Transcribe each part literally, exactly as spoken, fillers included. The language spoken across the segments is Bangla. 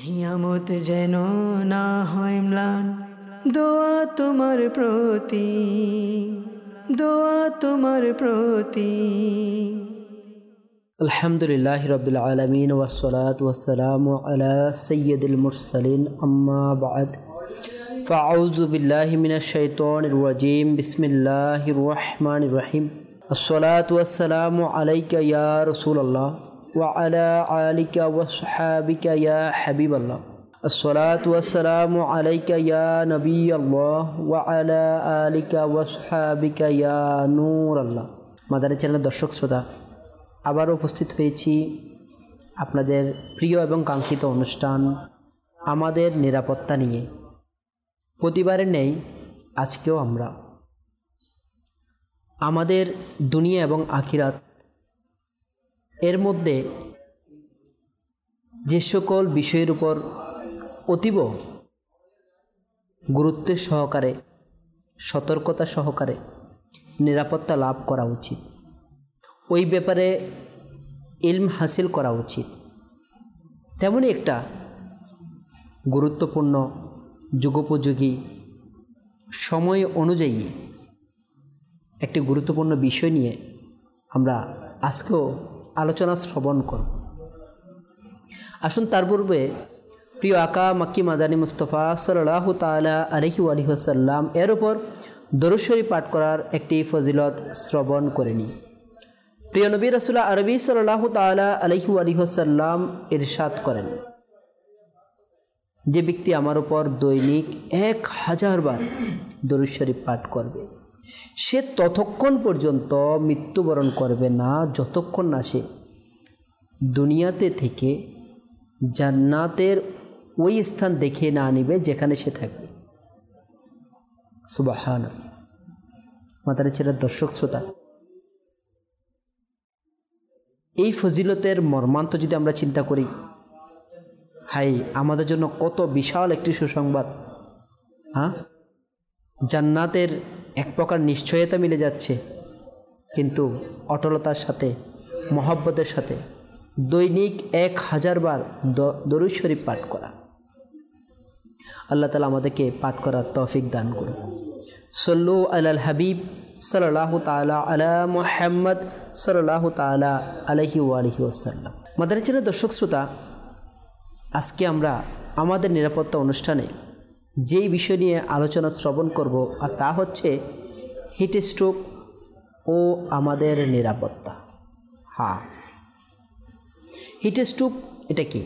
হিয়ামত যেন না হয় ম্লান, দোয়া তোমার প্রতি, দোয়া তোমার প্রতি। আলহামদুলিল্লাহি রাব্বিল আলামিন ওয়াসসালাতু ওয়াসসালামু আলা সাইয়্যিদিল মুরসালিন, আম্মা বা'দ। ফাআউযু বিল্লাহি মিনাশ শাইতানির রাজীম। বিসমিল্লাহির রাহমানির রহিম। আসসালাতু ওয়াসসালামু আলাইকা ইয়া রাসূলুল্লাহ ওয়া আলা আলিকা ওয়া সাহবিকা ইয়া হাবিবাল্লাহ। আসসালাতু ওয়াসসালামু আলাইকা ইয়া নবিয়াল্লাহ ওয়া আলা আলিকা ওয়া সাহবিকা ইয়া নূরাল্লাহ। মাদানী চ্যানেলের দর্শক শ্রোতা, আবারও উপস্থিত হয়েছি আপনাদের প্রিয় এবং কাঙ্ক্ষিত অনুষ্ঠান আমাদের নিরাপত্তা নিয়ে। প্রতিবারের নেই আজকেও আমরা আমাদের দুনিয়া এবং আখিরাত এর মধ্যে যে সকল বিষয়ের উপর অতীব গুরুত্বের সহকারে, সতর্কতা সহকারে নিরাপত্তা লাভ করা উচিত, ওই ব্যাপারে ইলম হাসিল করা উচিত, তেমনই একটা গুরুত্বপূর্ণ যুগোপযোগী সময় অনুযায়ী একটি গুরুত্বপূর্ণ বিষয় নিয়ে আমরা আজকেও আলোচনা শ্রবণ করব। আসুন তার পূর্বে প্রিয় আকা মাক্কি মাদানী মুস্তফা সাল্লাল্লাহু তাআলা আলাইহি ওয়া আলিহি ওয়াসাল্লাম এর উপর দরুদ শরীফ পাঠ করার একটি ফজিলত শ্রবণ করে নিই। প্রিয় নবী রাসূল আরবি সাল্লাল্লাহু তাআলা আলাইহি ওয়া আলিহি ওয়াসাল্লাম ইরশাদ করেন, যে ব্যক্তি আমার উপর দৈনিক এক হাজার বার দরুদ শরীফ পাঠ করবে, সে ততক্ষণ পর্যন্ত মৃত্যুবরণ করবে না যতক্ষণ না সে দুনিয়াতে থেকে জান্নাতের ওই স্থান দেখে না নিবে যেখানে সে থাকবে। সুবহানাল্লাহ। মাদানী চ্যানেলের দর্শক শ্রোতা, এই ফজিলতের মর্মান্ত যদি আমরা চিন্তা করি, হাই আমাদের জন্য কত বিশাল একটি সুসংবাদ। হ্যাঁ, জান্নাতের এক প্রকার নিশ্চয়তা মিলে যাচ্ছে, কিন্তু অটলতার সাথে, মহব্বতের সাথে দৈনিক এক হাজার বার দরুদ শরীফ পাঠ করা। আল্লাহ তাআলা আমাদেরকে পাঠ করার তৌফিক দান করুন। সল্লু আলাল হাবিব সাল্লাল্লাহু তাআলা আলা মুহাম্মদ সাল্লাল্লাহু তাআলা আলাইহি ওয়া আলিহি ওয়াসাল্লাম। মাদানী চ্যানেলের দর্শক শ্রোতা, আজকে আমরা আমাদের নিরাপত্তা অনুষ্ঠানে যেই বিষয় নিয়ে আলোচনা শ্রবণ করব, আর তা হচ্ছে হিট স্ট্রোক ও আমাদের নিরাপত্তা। হ্যাঁ, হিট স্ট্রোক এটা কি?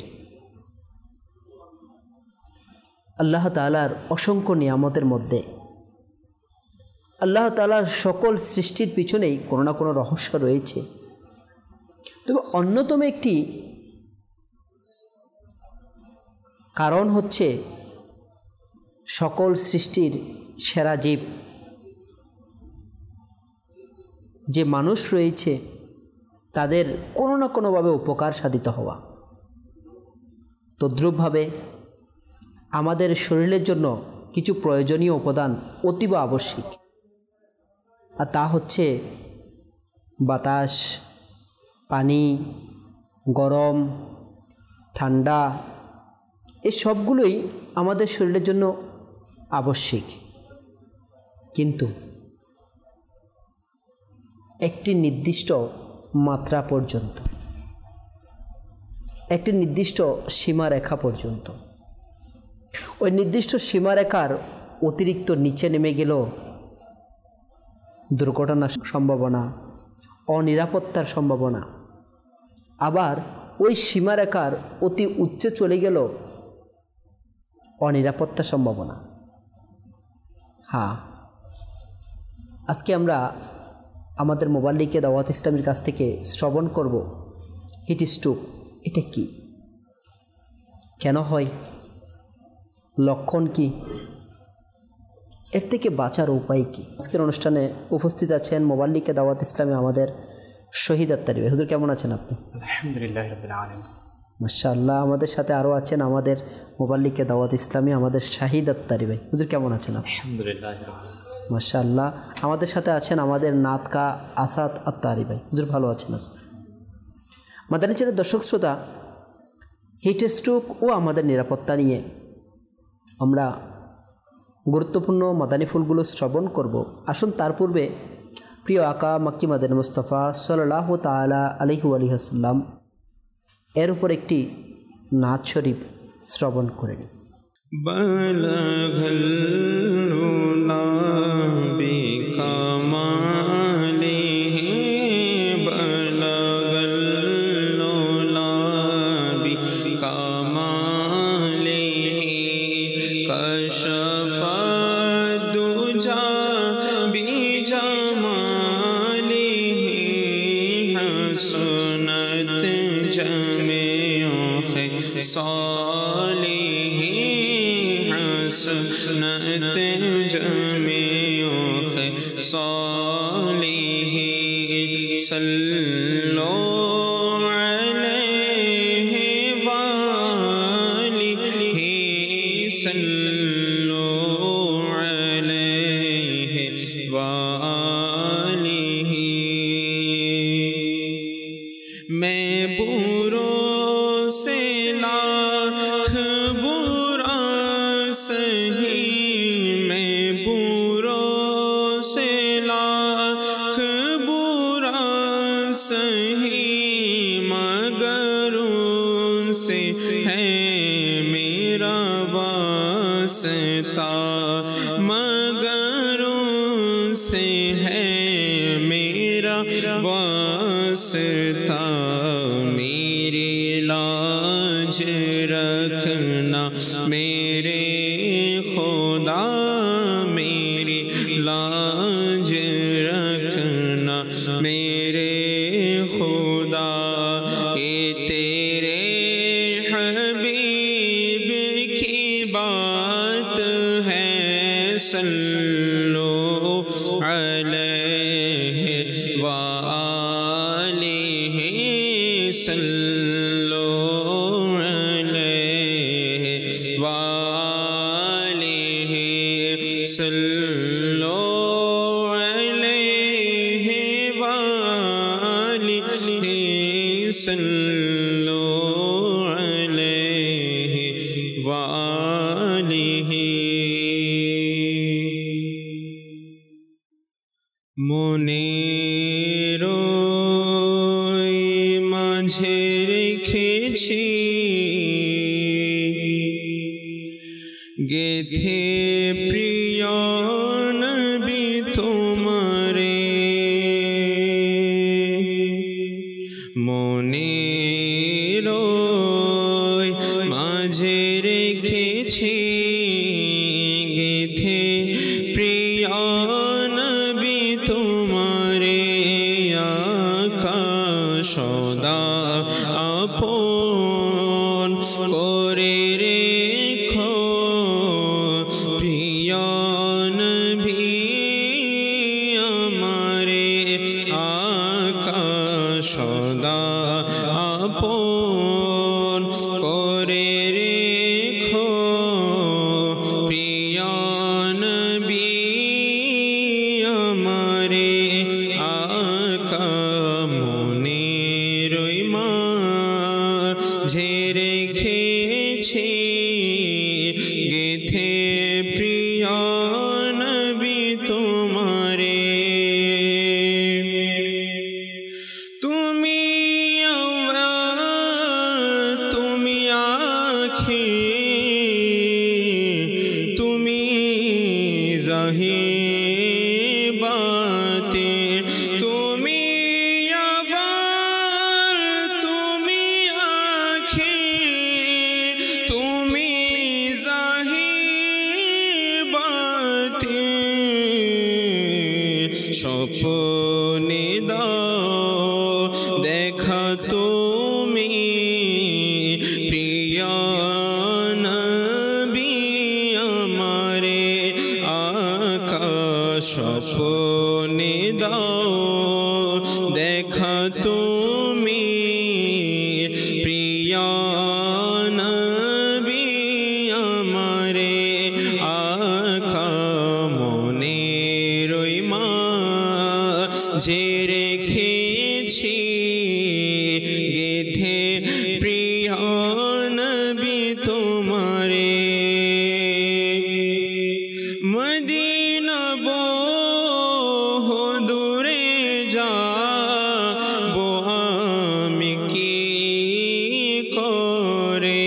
আল্লাহ তাআলার অসংখ্য নিয়ামতের মধ্যে আল্লাহ তাআলার সকল সৃষ্টির পিছনেই কোনো না কোনো রহস্য রয়েছে। তবে অন্যতম একটি কারণ হচ্ছে সকল সৃষ্টির সেরা জীব যে মানুষ রয়েছে তাদের কোনো না কোনোভাবে উপকার সাধিত হওয়া। তদ্রূপভাবে আমাদের শরীরের জন্য কিছু প্রয়োজনীয় উপাদান অতীব আবশ্যিক, আর তা হচ্ছে বাতাস, পানি, গরম, ঠান্ডা, এই সবগুলোই আমাদের শরীরের জন্য আবশ্যিক। কিন্তু একটি নির্দিষ্ট মাত্রা পর্যন্ত, একটি নির্দিষ্ট সীমারেখা পর্যন্ত। ওই নির্দিষ্ট সীমারেখার অতিরিক্ত নিচে নেমে গেল দুর্ঘটনার সম্ভাবনা, অনিরাপত্তার সম্ভাবনা। আবার ওই সীমারেখার অতি উচ্চে চলে গেল অনিরাপত্তার সম্ভাবনা। হ্যাঁ, আজকে আমরা আমাদের মোবাল্লিকে দাওয়াত ইসলামের কাছ থেকে শ্রবণ করব হিট স্ট্রোক এটা কি, কেন হয়, লক্ষণ কি, এর থেকে বাঁচার উপায় কি। আজকের অনুষ্ঠানে উপস্থিত আছেন মোবাল্লিকে দাওয়াত ইসলামে আমাদের শহীদ আত্তারি ভাই। হুজুর কেমন আছেন আপনি? আলহামদুলিল্লাহ রাব্বিল আলামিন। মাশাআল্লাহ। আমাদের সাথে আরও আছেন আমাদের মোবাল্লিকে দাওয়াত ইসলামী আমাদের শাহিদ আত্তারি ভাই। হুজুর কেমন আছেন আপনি? আলহামদুলিল্লাহ। মাশাআল্লাহ। আমাদের সাথে আছেন আমাদের নাতকা আসাদ আত্তারি ভাই। হুজুর ভালো আছেন? মাদানী চ্যানেলের দর্শক শ্রোতা, হিট স্ট্রোক ও আমাদের নিরাপত্তা নিয়ে আমরা গুরুত্বপূর্ণ মাদানী ফুলগুলো শ্রবণ করব। আসুন তার পূর্বে প্রিয় আকা মাক্কি মাদানী মুস্তাফা সাল্লাল্লাহু তাআলা আলাইহি ওয়া সাল্লাম এর উপর একটি নাত শরীফ শ্রবণ করে নিই। বালাগাল উলা বিকামালিহি বালাগাল উলা বিকামালিহি কাশফা দুজা বিজামালিহি হাসনাত জামিউ খিসালিহি حسنت جميع خصاله صلوا عليه وآله صلوا عليه وآله میں بروں سے لاکھ برا سہی میں بروں سے لاکھ برا سہی مگر ان سے ہے میرا واسطہ مگر ان سے ہے میرا واسطہ میری لاج رکھنا میرے خدا میری لاج رکھنا میرے خدا یہ تیرے حبیب کی بات ہے صلو علیہ وآلہ صلو علیہ وآلہ صلو علیہ وآلہ صلو علیہ وآلہ মনের মাঝে রেখেছি গেথে প্রিয় নবী তোমারে মনের মাঝে রেখেছি গেথে প্রিয় নবী তোমারে আকা সদা আপন করে রেখো প্রিয় নবী আমারে আকা সদা আপন করে রেখো প্রিয় নবী আমারে আকা মনের মাঝে রেখেছি গেথে প্রিয় নবী তোমারে তুমি তুমি আখি তুমি জাহির বাতে তুমি আবার তুমি আখি তুমি জাহির বাতে স্বপ্নে দাও দেখা তুমি প্রিয় নবী আমারে আকা স্বপ্নে দাও দেখা তুমি প্রিয় নবী আমারে আকা মনের মাঝে রেখেছি গেথে প্রিয় তোমারে মদিনা বহু দূরে যাবো আমি কি করে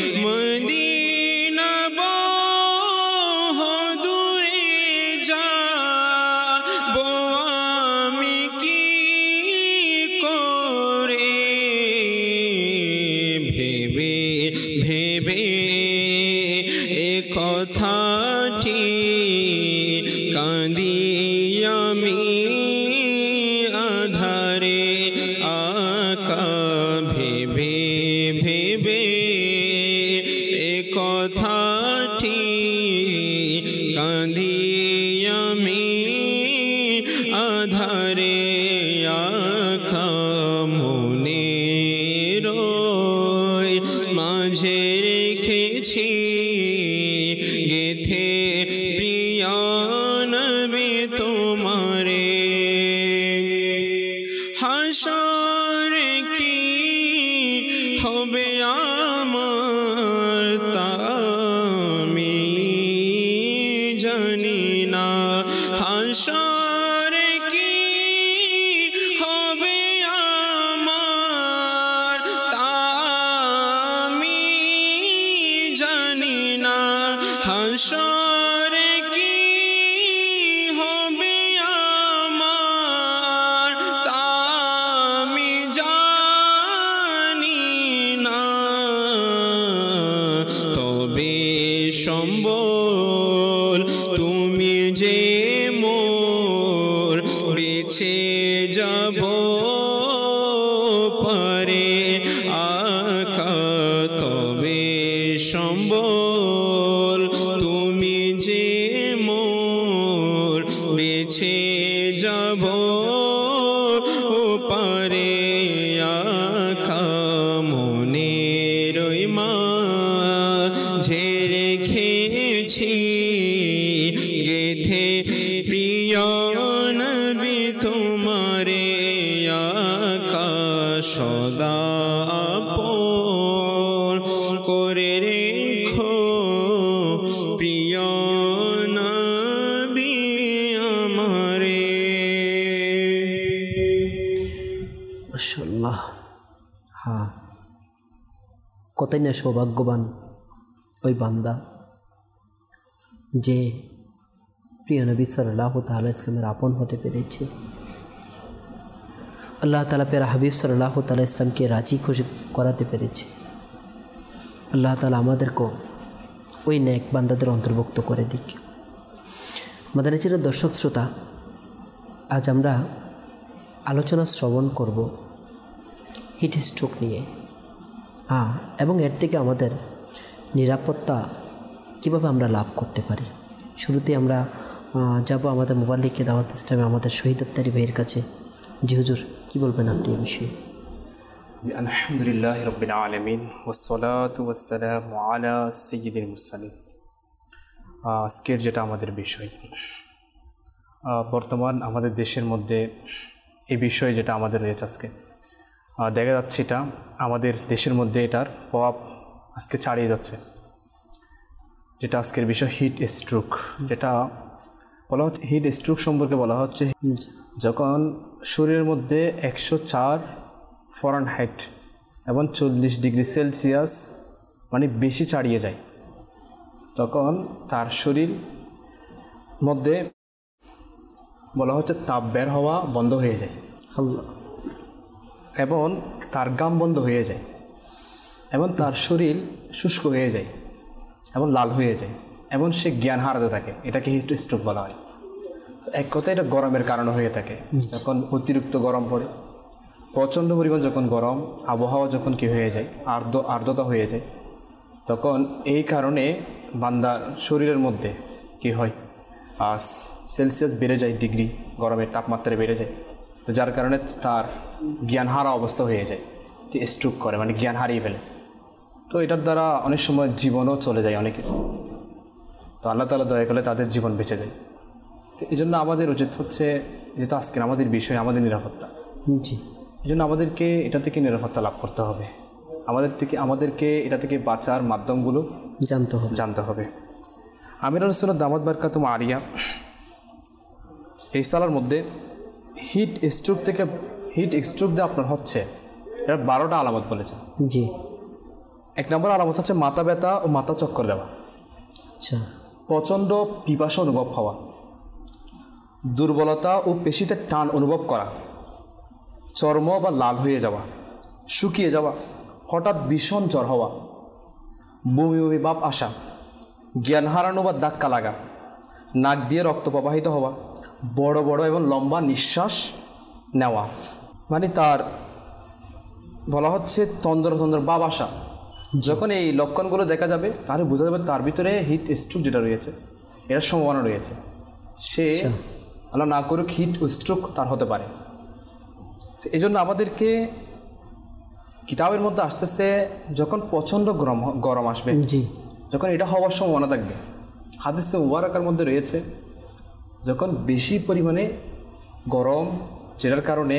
মদিনা বহু দূরে যাবো আমি কি করে ভেবে ভেবে এ কথাটি কাঁদি আমি আধারে আকা ভেবে ভেবে এ কথাটি কাঁদি আমি আধারে আকা মনে রয় মাঝে রেখেছি গেথে প্রিয় নবী তোমারে হাসর কি হবে আমার তা আমি জানি না হাসর কি হবে আমার তা আমি জানি না হাসর কি হবে আমার তা আমি জানি না তবে সম্বল তুমি যে মোর বেঁচে যাব পারে আকা তবে সম্বল তুমি যে মোর বেঁচে যাব পারে আকা মনে রই মা যে রেখেছি গেথে প্রিয় নবী তোমারে আকা সদা আপন করে রেখো প্রিয় নবী আমারে মাশাআল্লাহ। হ্যাঁ, কতই না সৌভাগ্যবান ওই বান্দা যে প্রিয় নবী সাল্লাল্লাহু তাআলা ইসলামের আপন হতে পেরেছে। আল্লাহ তাআলা পেরা হাবিব সাল্লাল্লাহু তাআলা ইসলামকে রাজি খুশি করাতে পেরেছে। আল্লাহ তাআলা আমাদেরকেও ওই নেক বান্দাদের অন্তর্ভুক্ত করে দিক। মাদানী চিরার দর্শক শ্রোতা, আজ আমরা আলোচনা শ্রবণ করব হিট স্ট্রোক নিয়ে। হ্যাঁ, এবং এর থেকে আমাদের নিরাপত্তা কীভাবে আমরা লাভ করতে পারি। শুরুতে আমরা যাব আমাদের মোবাল্লিগকে দাওয়াত ইসলামে আমাদের শহীদ আত্মারি ভাইয়ের কাছে। জি হুজুর, কী বলবেন আপনি এই বিষয়ে? জি আলহামদুলিল্লাহ রাব্বিল আলামিন ওয়াসসালাতু ওয়াসসালামু আলা সাইয়্যিদিল মুরসালিন। আজকের যেটা আমাদের বিষয়, বর্তমান আমাদের দেশের মধ্যে এই বিষয়ে যেটা আমাদের রয়েছে আজকে দেখা যাচ্ছে, এটা আমাদের দেশের মধ্যে এটার প্রভাব আজকে ছাড়িয়ে যাচ্ছে। যেটা আজকের বিষয় হিট স্ট্রোক, যেটা বলা হচ্ছে হিট স্ট্রোক সম্পর্কে বলা হচ্ছে যখন শরীরের মধ্যে একশো চার ফারেনহাইট এবং চল্লিশ ডিগ্রি সেলসিয়াস মানে বেশি ছাড়িয়ে যায়, তখন তার শরীর মধ্যে বলা হচ্ছে তাপ বের হওয়া বন্ধ হয়ে যায় এবং তার ঘাম বন্ধ হয়ে যায় এবং তার শরীর শুষ্ক হয়ে যায় এবং লাল হয়ে যায় এবং সে জ্ঞান হারাতে থাকে। এটাকে হিট স্ট্রোক বলা হয়। এক কথায় এটা গরমের কারণে হয়ে থাকে। যখন অতিরিক্ত গরম পড়ে, প্রচণ্ড পরিমাণ যখন গরম আবহাওয়া যখন কি হয়ে যায়, আর্দ্র আর্দ্রতা হয়ে যায়, তখন এই কারণে বান্দার শরীরের মধ্যে কি হয়, সেলসিয়াস বেড়ে যায়, ডিগ্রি গরমের তাপমাত্রা বেড়ে যায়। তো যার কারণে তার জ্ঞান হারা অবস্থা হয়ে যায়, স্ট্রোক করে, মানে জ্ঞান হারিয়ে ফেলে। তো এটার দ্বারা অনেক সময় জীবনও চলে যায় অনেকে। তো আল্লাহ তাআলা দয়া করলে তাদের জীবন বেঁচে যায়। তো এই জন্য আমাদের উচিত হচ্ছে, যেহেতু আজকের আমাদের বিষয় আমাদের নিরাপত্তা, জি, এই জন্য আমাদেরকে এটা থেকে নিরাপত্তা লাভ করতে হবে। আমাদের থেকে আমাদেরকে এটা থেকে বাঁচার মাধ্যমগুলো জানতে হবে জানতে হবে। আমির রসুল্লাহ দামাত বারকাতুম আলিয়া এই সালার মধ্যে হিট স্ট্রোক থেকে হিট স্ট্রোক যে আপনার হচ্ছে এটা বারোটা আলামত বলেছে। জি। এক নম্বর আলামত হচ্ছে মাথা ব্যথা ও মাথা চক্কর দেওয়া, আচ্ছা, প্রচণ্ড পিপাসা অনুভব হওয়া, দুর্বলতা ও পেশিতে টান অনুভব করা, চর্ম বা লাল হয়ে যাওয়া, শুকিয়ে যাওয়া, হঠাৎ ভীষণ জ্বর হওয়া, বমি বমি ভাব আসা, জ্ঞান হারানো বা ধাক্কা লাগা, নাক দিয়ে রক্ত প্রবাহিত হওয়া, বড় বড় এবং লম্বা নিঃশ্বাস নেওয়া, মানে তার বলা হচ্ছে তন্দ্র তন্দ্র ভাব আসা। যখন এই লক্ষণগুলো দেখা যাবে তাহলে বোঝা যাবে তার ভিতরে হিট স্ট্রোক যেটা রয়েছে এটার সম্ভাবনা রয়েছে। সে আল্লাহ না করুক হিট স্ট্রোক তার হতে পারে। তো এই জন্য আমাদেরকে কিতাবের মধ্যে আসতেছে যখন প্রচণ্ড গরম গরম আসবে, জি, যখন এটা হওয়ার সম্ভাবনা থাকবে, হাদিসে মুবারাকার মধ্যে রয়েছে যখন বেশি পরিমাণে গরম যেটার কারণে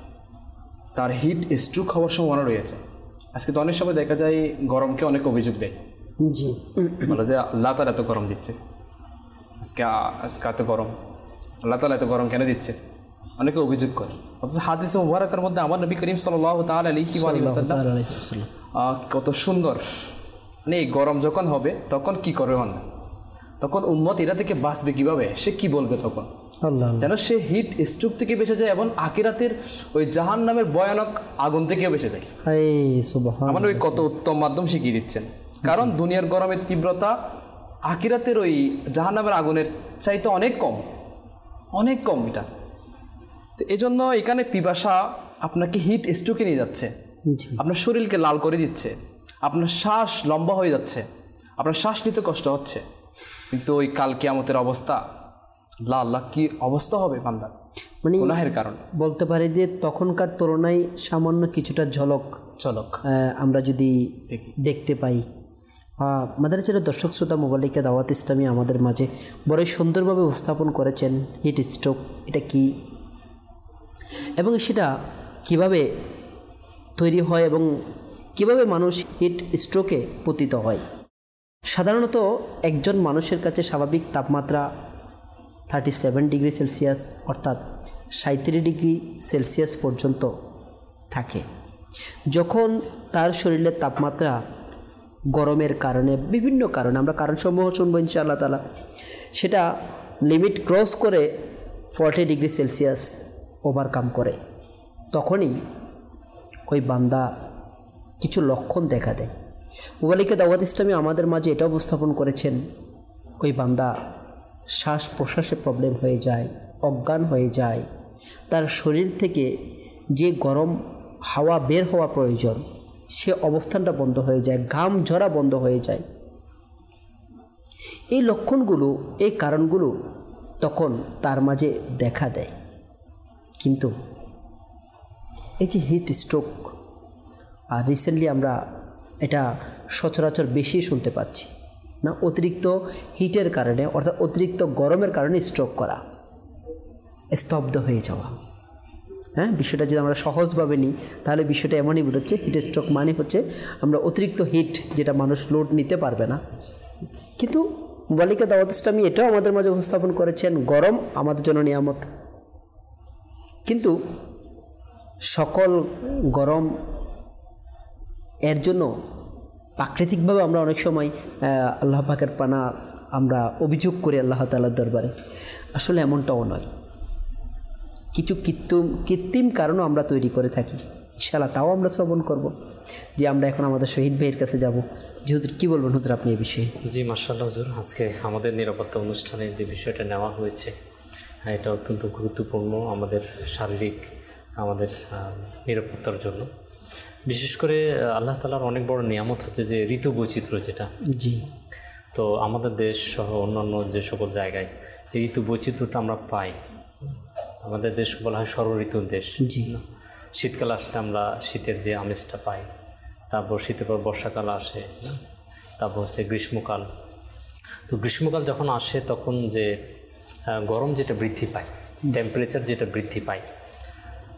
তার হিট স্ট্রোক হওয়ার সম্ভাবনা রয়েছে। আজকে তো অনেক সময় দেখা যায় গরমকে অনেক অভিযোগ দেয়, জি, বলে যে আল্লাহ তাআলা এত গরম দিচ্ছে, আজকে আজকে এত গরম, আল্লাহ তাআলা এত গরম কেন দিচ্ছে, অনেকে অভিযোগ করে। অথচ হাদিসে মুবারাকার মধ্যে আমার নবী করিম সাল্লাল্লাহু তাআলা আলাইহি ওয়া সাল্লাম কত সুন্দর, মানে এই গরম যখন হবে তখন কি করবে মানে, তখন উম্মত এরা থেকে বাঁচবে কীভাবে, সে কি বলবে তখন, আল্লাহ যেন সে হিট স্ট্রোক থেকে বেঁচে যায় এবং আখিরাতের ওই জাহান নামের ভয়ানক আগুন থেকেও বেঁচে যায়। আমার ওই কত উত্তম মাধ্যম শিখিয়ে দিচ্ছেন, কারণ দুনিয়ার গরমের তীব্রতা আখিরাতের ওই জাহান নামের আগুনের চাইতে অনেক কম, অনেক কম এটা। তো এই জন্য এখানে পিপাসা আপনাকে হিট স্ট্রোকে নিয়ে যাচ্ছে, আপনার শরীরকে লাল করে দিচ্ছে, আপনার শ্বাস লম্বা হয়ে যাচ্ছে, আপনার শ্বাস নিতে কষ্ট হচ্ছে। কিন্তু ওই কাল কিয়ামতের অবস্থা, আল্লাহ আল্লাহ কি অবস্থা হবে বান্দার, মানে গুনাহের কারণে। বলতে পারি যে তখনকার তুলনায় সামান্য কিছুটা ঝলক ঝলক আমরা যদি দেখতে পাই। মাদারীচের দর্শক শ্রোতা মোবালিকা দাওয়াত ইসলামী আমাদের মাঝে বড়ই সুন্দরভাবে উপস্থাপন করেছেন হিট স্ট্রোক এটা কি এবং সেটা কিভাবে তৈরি হয় এবং কিভাবে মানুষ হিট স্ট্রোকে পতিত হয়। সাধারণত একজন মানুষের কাছে স্বাভাবিক তাপমাত্রা থার্টি সেভেন ডিগ্রি সেলসিয়াস অর্থাৎ সাঁত্রিশ ডিগ্রি সেলসিয়াস পর্যন্ত থাকে। যখন তার শরীরের তাপমাত্রা গরমের কারণে বিভিন্ন কারণে, আমরা কারণসমূহ শুনবো ইনশাআল্লাহ তাআলা, সেটা লিমিট ক্রস করে ফর্টি ডিগ্রি সেলসিয়াস ওভারকাম করে, তখনই ওই বান্দা কিছু লক্ষণ দেখা দেয়। মুবালিকা দাওয়াত ইসলামী আমাদের মাঝে এটা উপস্থাপন করেছেন ওই বান্দা শ্বাস প্রশ্বাসে প্রবলেম হয়ে যায়, অজ্ঞান হয়ে যায়, তার শরীর থেকে যে গরম হাওয়া বের হওয়া প্রয়োজন সে অবস্থানটা বন্ধ হয়ে যায়, ঘাম ঝরা বন্ধ হয়ে যায়। এই লক্ষণগুলো, এই কারণগুলো তখন তার মাঝে দেখা দেয়। কিন্তু এই যে হিট স্ট্রোক, আর রিসেন্টলি আমরা এটা সচরাচর বেশি শুনতে পাচ্ছি না, অতিরিক্ত হিটের কারণে অর্থাৎ অতিরিক্ত গরমের কারণে স্ট্রোক করা, স্তব্ধ হয়ে যাওয়া। হ্যাঁ, বিষয়টা যদি আমরা সহজভাবে নিই তাহলে বিষয়টা এমনই বোঝাচ্ছে হিট স্ট্রোক মানে হচ্ছে আমরা অতিরিক্ত হিট যেটা মানুষ লোড নিতে পারবে না। কিন্তু মুবালিকা দাওয়াত ইসলামী এটাও আমাদের মাঝে উপস্থাপন করেছেন গরম আমাদের জন্য নিয়ামত, কিন্তু সকল গরম এর জন্য প্রাকৃতিকভাবে আমরা অনেক সময় আল্লাহ পাকের পানা আমরা অভিযোগ করি আল্লাহ তাআলার দরবারে, আসলে এমনটাও নয়। কিছু কৃত্রিম কৃত্রিম কারণও আমরা তৈরি করে থাকি, ইনশাআল্লাহ তাও আমরা শ্রবণ করব। যে আমরা এখন আমাদের শহীদ ভাইয়ের কাছে যাব। জি হুজুর, কী বলবেন হুজুর আপনি এই বিষয়ে? জি মাশাআল্লাহ হুজুর, আজকে আমাদের নিরাপত্তা অনুষ্ঠানে যে বিষয়টা নেওয়া হয়েছে এটা অত্যন্ত গুরুত্বপূর্ণ আমাদের শারীরিক আমাদের নিরাপত্তার জন্য। বিশেষ করে আল্লাহ তাআলার অনেক বড় নিয়ামত হচ্ছে যে ঋতু বৈচিত্র্য, যেটা জি তো আমাদের দেশ সহ অন্যান্য যে সকল জায়গায় এই ঋতু বৈচিত্র্যটা আমরা পাই। আমাদের দেশ বলা হয় ষড় ঋতুর দেশ। জি, শীতকাল আসলে আমরা শীতের যে আমেজটা পাই, তারপর শীতের পর বর্ষাকাল আসে, তারপর হচ্ছে গ্রীষ্মকাল। তো গ্রীষ্মকাল যখন আসে তখন যে গরম যেটা বৃদ্ধি পায়, টেম্পারেচার যেটা বৃদ্ধি পায়,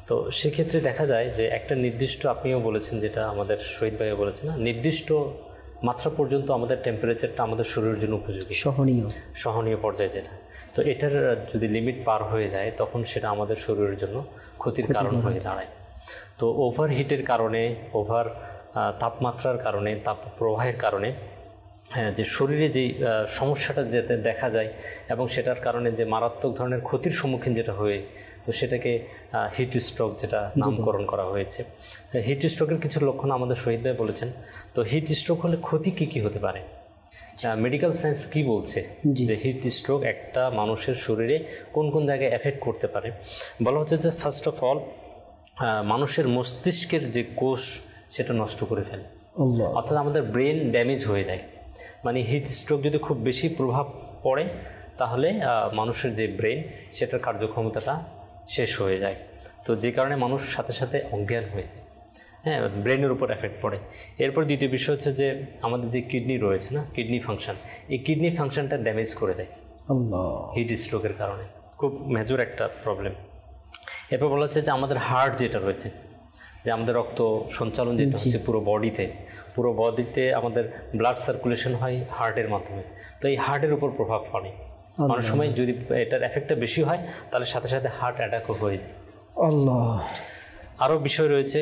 তো সেক্ষেত্রে দেখা যায় যে একটা নির্দিষ্ট, আপনিও বলেছেন যেটা আমাদের শহীদ ভাইও বলেছেন না, নির্দিষ্ট মাত্রা পর্যন্ত আমাদের টেম্পারেচারটা আমাদের শরীরের জন্য উপযোগী, সহনীয় সহনীয় পর্যায়ে যেটা। তো এটার যদি লিমিট পার হয়ে যায় তখন সেটা আমাদের শরীরের জন্য ক্ষতির কারণ হয়ে দাঁড়ায়। তো ওভার হিটের কারণে, ওভার তাপমাত্রার কারণে, তাপ প্রবাহের কারণে হ্যাঁ যে শরীরে যেই সমস্যাটা যেতে দেখা যায় এবং সেটার কারণে যে মারাত্মক ধরনের ক্ষতির সম্মুখীন যেটা হয়ে, তো সেটাকে হিট স্ট্রোক যেটা নামকরণ করা হয়েছে। হিট স্ট্রোকের কিছু লক্ষণ আমাদের শহীদ ভাই বলেছেন। তো হিট স্ট্রোক হলে ক্ষতি কী কী হতে পারে, মেডিকেল সায়েন্স কি বলছে যে হিট স্ট্রোক একটা মানুষের শরীরে কোন কোন জায়গায় এফেক্ট করতে পারে? বলা হচ্ছে যে ফার্স্ট অফ অল মানুষের মস্তিষ্কের যে কোষ সেটা নষ্ট করে ফেলে, অর্থাৎ আমাদের ব্রেন ড্যামেজ হয়ে যায়। মানে হিট স্ট্রোক যদি খুব বেশি প্রভাব পড়ে তাহলে মানুষের যে ব্রেন সেটার কার্যক্ষমতাটা শেষ হয়ে যায়। তো যে কারণে মানুষ সাথে সাথে অজ্ঞান হয়ে যায়, হ্যাঁ ব্রেনের উপর এফেক্ট পড়ে। এরপর দ্বিতীয় বিষয় হচ্ছে যে আমাদের যে কিডনি রয়েছে না, কিডনি ফাংশন, এই কিডনি ফাংশনটা ড্যামেজ করে দেয় হিট স্ট্রোকের কারণে, খুব মেজর একটা প্রবলেম। এরপর বলা হচ্ছে যে আমাদের হার্ট যেটা রয়েছে, যে আমাদের রক্ত সঞ্চালন যেটা হচ্ছে পুরো বডিতে, পুরো বডিতে আমাদের ব্লাড সার্কুলেশন হয় হার্টের মাধ্যমে। তো এই হার্টের উপর প্রভাব পড়ে, অনেক সময় যদি এটার এফেক্টটা বেশি হয় তাহলে সাথে সাথে হার্ট অ্যাটাকও হয়ে যায়। আল্লাহ। আরও বিষয় রয়েছে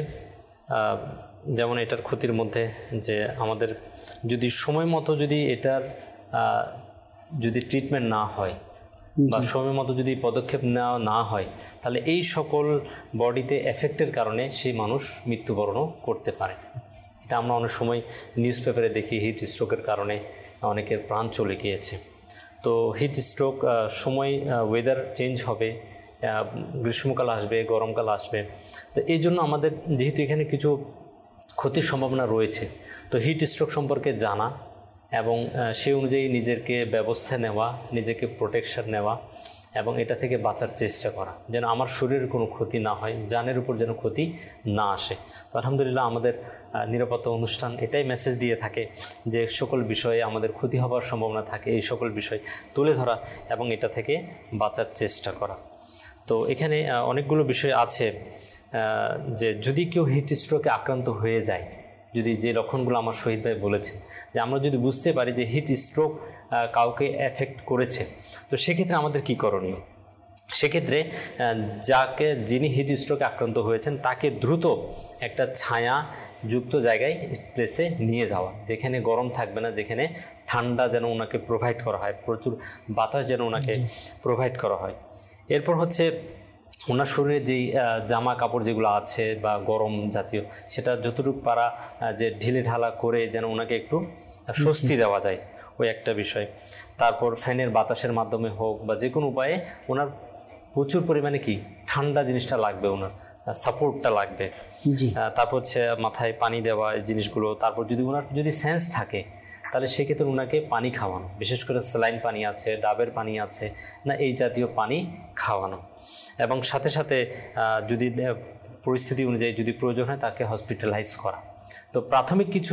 যেমন এটার ক্ষতির মধ্যে যে আমাদের যদি সময় মতো যদি এটার যদি ট্রিটমেন্ট না হয় বা সময় মতো যদি পদক্ষেপ নেওয়া না হয় তাহলে এই সকল বডিতে এফেক্টের কারণে সেই মানুষ মৃত্যুবরণও করতে পারে। এটা আমরা অনেক সময় নিউজ পেপারে দেখি হিট স্ট্রোকের কারণে অনেকের প্রাণ চলে গিয়েছে। তো হিট স্ট্রোক সময় ওয়েদার চেঞ্জ হবে, গ্রীষ্মকাল আসবে, গরমকাল আসবে। তো এই জন্য আমাদের যেহেতু এখানে কিছু ক্ষতির সম্ভাবনা রয়েছে, তো হিট স্ট্রোক সম্পর্কে জানা এবং সেই অনুযায়ী নিজেকে ব্যবস্থা নেওয়া, নিজেকে প্রোটেকশন নেওয়া এবং এটা থেকে বাঁচার চেষ্টা করা, যেন আমার শরীরের কোনো ক্ষতি না হয়, জানের উপর যেন ক্ষতি না আসে। তো আলহামদুলিল্লাহ আমাদের নিরাপত্তা অনুষ্ঠান এটাই মেসেজ দিয়ে থাকে যে সকল বিষয়ে আমাদের ক্ষতি হওয়ার সম্ভাবনা থাকে, এই সকল বিষয় তুলে ধরা এবং এটা থেকে বাঁচার চেষ্টা করা। তো এখানে অনেকগুলো বিষয় আছে যে যদি কেউ হিট স্ট্রোকে আক্রান্ত হয়ে যায়, যদি যে লক্ষণগুলো আমার শহীদ ভাই বলেছেন, যে আমরা যদি বুঝতে পারি যে হিট স্ট্রোক কাউকে এফেক্ট করেছে, তো সেক্ষেত্রে আমাদের কি করণীয়? সেক্ষেত্রে যাকে যিনি হিট স্ট্রোকে আক্রান্ত হয়েছেন তাকে দ্রুত একটা ছায়া যুক্ত জায়গায় প্লেসে নিয়ে যাওয়া, যেখানে গরম থাকবে না, যেখানে ঠান্ডা যেন ওনাকে প্রোভাইড করা হয়, প্রচুর বাতাস যেন ওনাকে প্রোভাইড করা হয়। এরপর হচ্ছে ওনার শরীরে যেই জামা কাপড় যেগুলো আছে বা গরম জাতীয়, সেটা যতটুকু পারা যে ঢিলে ঢালা করে যেন ওনাকে একটু স্বস্তি দেওয়া যায়, ওই একটা বিষয়। তারপর ফ্যানের বাতাসের মাধ্যমে হোক বা যে কোনো উপায়ে ওনার প্রচুর পরিমাণে কি ঠান্ডা জিনিসটা লাগবে, ওনার সাপোর্টটা লাগবে। তারপর হচ্ছে মাথায় পানি দেওয়া এই জিনিসগুলো। তারপর যদি ওনার যদি সেন্স থাকে তাহলে সেক্ষেত্রে ওনাকে পানি খাওয়ানো, বিশেষ করে স্যালাইন পানি আছে, ডাবের পানি আছে না, এই জাতীয় পানি খাওয়ানো। এবং সাথে সাথে যদি পরিস্থিতি অনুযায়ী যদি প্রয়োজন হয় তাকে হসপিটালাইজ করা। তো প্রাথমিক কিছু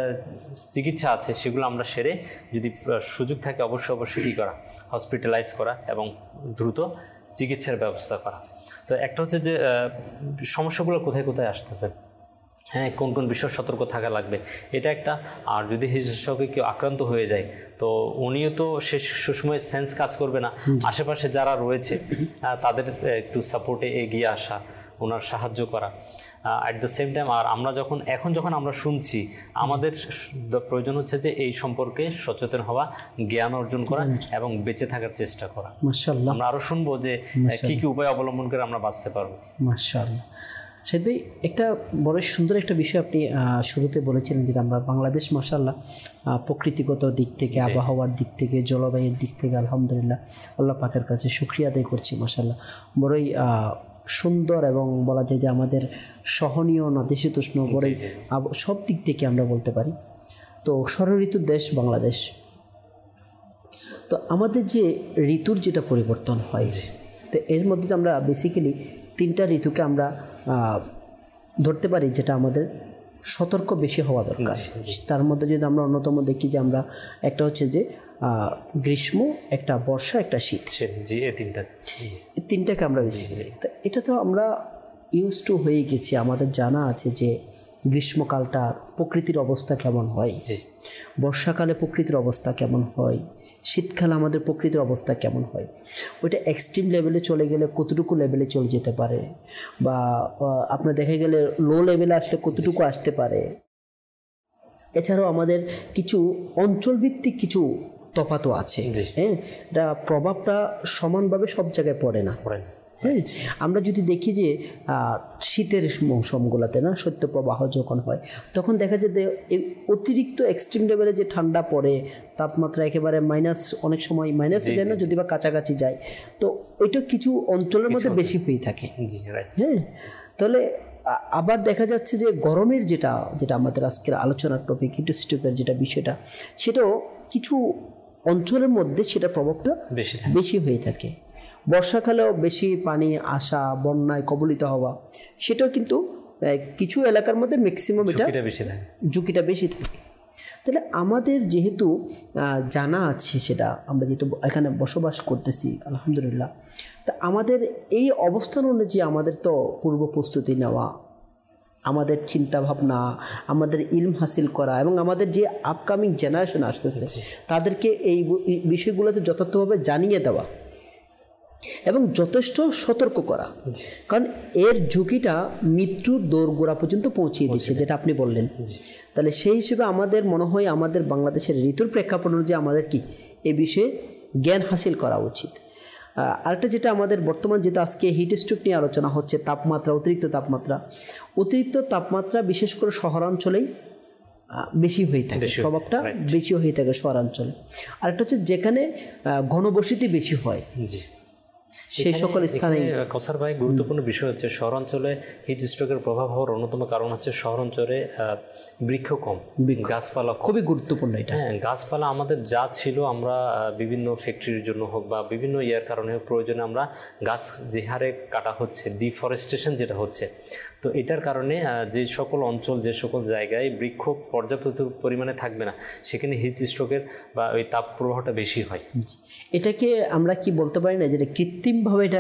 চিকিৎসা আছে সেগুলো আমরা সেরে যদি সুযোগ থাকে অবশ্যই অবশ্যই কী করা, হসপিটালাইজ করা এবং দ্রুত চিকিৎসার ব্যবস্থা করা। তো একটা হচ্ছে যে সমস্যাগুলো কোথায় কোথায় আসতেছে, হ্যাঁ কোন কোন বিষয় সতর্ক থাকা লাগবে, এটা একটা। আর যদি হিট স্ট্রোকে কেউ আক্রান্ত হয়ে যায় তো উনিও তো সে সুসময় সেন্স কাজ করবে না, আশেপাশে যারা রয়েছে তাদের একটু সাপোর্টে এগিয়ে আসা, ওনার সাহায্য করা অ্যাট দ্য সেম টাইম। আর আমরা যখন এখন যখন আমরা শুনছি, আমাদের প্রয়োজন হচ্ছে যে এই সম্পর্কে সচেতন হওয়া, জ্ঞান অর্জন করা এবং বেঁচে থাকার চেষ্টা করা। মাশাআল্লাহ, আমরা আরও শুনবো যে কী কী উপায় অবলম্বন করে আমরা বাঁচতে পারবো। মাশাআল্লাহ। শাহিদ ভাই, একটা বড় সুন্দর একটা বিষয় আপনি শুরুতে বলেছিলেন, যেটা আমরা বাংলাদেশ মাশাআল্লাহ প্রকৃতিগত দিক থেকে, আবহাওয়ার দিক থেকে, জলবায়ুর দিক থেকে আলহামদুলিল্লাহ আল্লাহ পাকের কাছে শুকরিয়া আদায় করছি মাশাআল্লাহ। বড়ই সুন্দর এবং বলা যায় যে আমাদের সহনীয় নাতিশীতোষ্ণ বড়ই সব দিক থেকে আমরা বলতে পারি। তো ষড় ঋতুর দেশ বাংলাদেশ, তো আমাদের যে ঋতুর যেটা পরিবর্তন হয়, তো এর মধ্যে আমরা বেসিক্যালি তিনটা ঋতুকে আমরা ধরতে পারি যেটা আমাদের সতর্ক বেশি হওয়া দরকার। তার মধ্যে যদি আমরা অন্যতম দেখি যে আমরা একটা হচ্ছে যে গ্রীষ্ম, একটা বর্ষা, একটা শীত, জি এই তিনটা এই তিনটাকে আমরা বেসিক্যালি, তো এটা তো আমরা ইউজ টু হয়ে গেছি, আমাদের জানা আছে যে গ্রীষ্মকালটার প্রকৃতির অবস্থা কেমন হয়, বর্ষাকালে প্রকৃতির অবস্থা কেমন হয়, শীতকালে আমাদের প্রকৃতির অবস্থা কেমন হয়। ওইটা এক্সট্রিম লেভেলে চলে গেলে কতটুকু লেভেলে চলে যেতে পারে, বা আপনার দেখা গেলে লো লেভেলে আসলে কতটুকু আসতে পারে। এছাড়াও আমাদের কিছু অঞ্চলভিত্তিক কিছু তফাতও আছে, হ্যাঁ, এটা প্রভাবটা সমানভাবে সব জায়গায় পড়ে না। হ্যাঁ, আমরা যদি দেখি যে শীতের মৌসুমগুলোতে না শৈত্যপ্রবাহ যখন হয় তখন দেখা যায় যে অতিরিক্ত এক্সট্রিম লেভেলে যে ঠান্ডা পড়ে, তাপমাত্রা একেবারে মাইনাস, অনেক সময় মাইনাসে যায় না, যদি বা কাছাকাছি যায়, তো ওইটা কিছু অঞ্চলের মধ্যে বেশি হয়ে থাকে। হ্যাঁ, তাহলে আবার দেখা যাচ্ছে যে গরমের যেটা যেটা আমাদের আজকের আলোচনার টপিক হিট স্ট্রোকের যেটা বিষয়টা, সেটাও কিছু অঞ্চলের মধ্যে সেটা প্রভাবটা বেশি বেশি হয়ে থাকে। বর্ষাকালেও বেশি পানি আসা, বন্যায় কবলিত হওয়া, সেটাও কিন্তু কিছু এলাকার মধ্যে ম্যাক্সিমাম এটা ঝুঁকিটা বেশি থাকে। তাহলে আমাদের যেহেতু জানা আছে, সেটা আমরা যেহেতু এখানে বসবাস করতেছি আলহামদুলিল্লাহ, তা আমাদের এই অবস্থান অনুযায়ী আমাদের তো পূর্ব প্রস্তুতি নেওয়া, আমাদের চিন্তা ভাবনা, আমাদের ইলম হাসিল করা, এবং আমাদের যে আপকামিং জেনারেশন আসতেছে তাদেরকে এই বিষয়গুলোতে যথার্থভাবে জানিয়ে দেওয়া এবং যথেষ্ট সতর্ক করা। কারণ এর ঝুঁকিটা মৃত্যুর দোরগোড়া পর্যন্ত পৌঁছিয়ে দিচ্ছে, যেটা আপনি বললেন। তাহলে সেই হিসেবে আমাদের মনে হয় আমাদের বাংলাদেশের ঋতুর প্রেক্ষাপট অনুযায়ী আমাদের কি এই বিষয়ে জ্ঞান হাসিল করা উচিত। আরেকটা যেটা আমাদের বর্তমান যেটা আজকে হিট স্ট্রোক নিয়ে আলোচনা হচ্ছে, তাপমাত্রা, অতিরিক্ত তাপমাত্রা। অতিরিক্ত তাপমাত্রা বিশেষ করে শহরাঞ্চলেই বেশি হয়ে থাকে, প্রভাবটা বেশি হয়ে থাকে শহরাঞ্চলে। আরেকটা হচ্ছে যেখানে ঘনবসতি বেশি হয়, সেই সকল স্থানে। কসার ভাই, গুরুত্বপূর্ণ বিষয় হচ্ছে শহরাঞ্চলে হিট স্ট্রোকের প্রভাব হওয়ার অন্যতম কারণ হচ্ছে শহরাঞ্চলে বৃক্ষ কম, গাছপালা খুবই গুরুত্বপূর্ণ। এটা হ্যাঁ, গাছপালা আমাদের যা ছিল, আমরা বিভিন্ন ফ্যাক্টরির জন্য হোক বা বিভিন্ন ইয়ার কারণে হোক, প্রয়োজনে আমরা গাছ যে হারে কাটা হচ্ছে, ডিফরেস্টেশন যেটা হচ্ছে, তো এটার কারণে যে সকল অঞ্চল, যে সকল জায়গায় বৃক্ষ পর্যাপ্ত পরিমাণে থাকবে না, সেখানে হিট স্ট্রোকের বা ওই তাপ প্রবাহটা বেশি হয়। এটাকে আমরা কি বলতে পারি না, যেটা কৃত্রিমভাবে এটা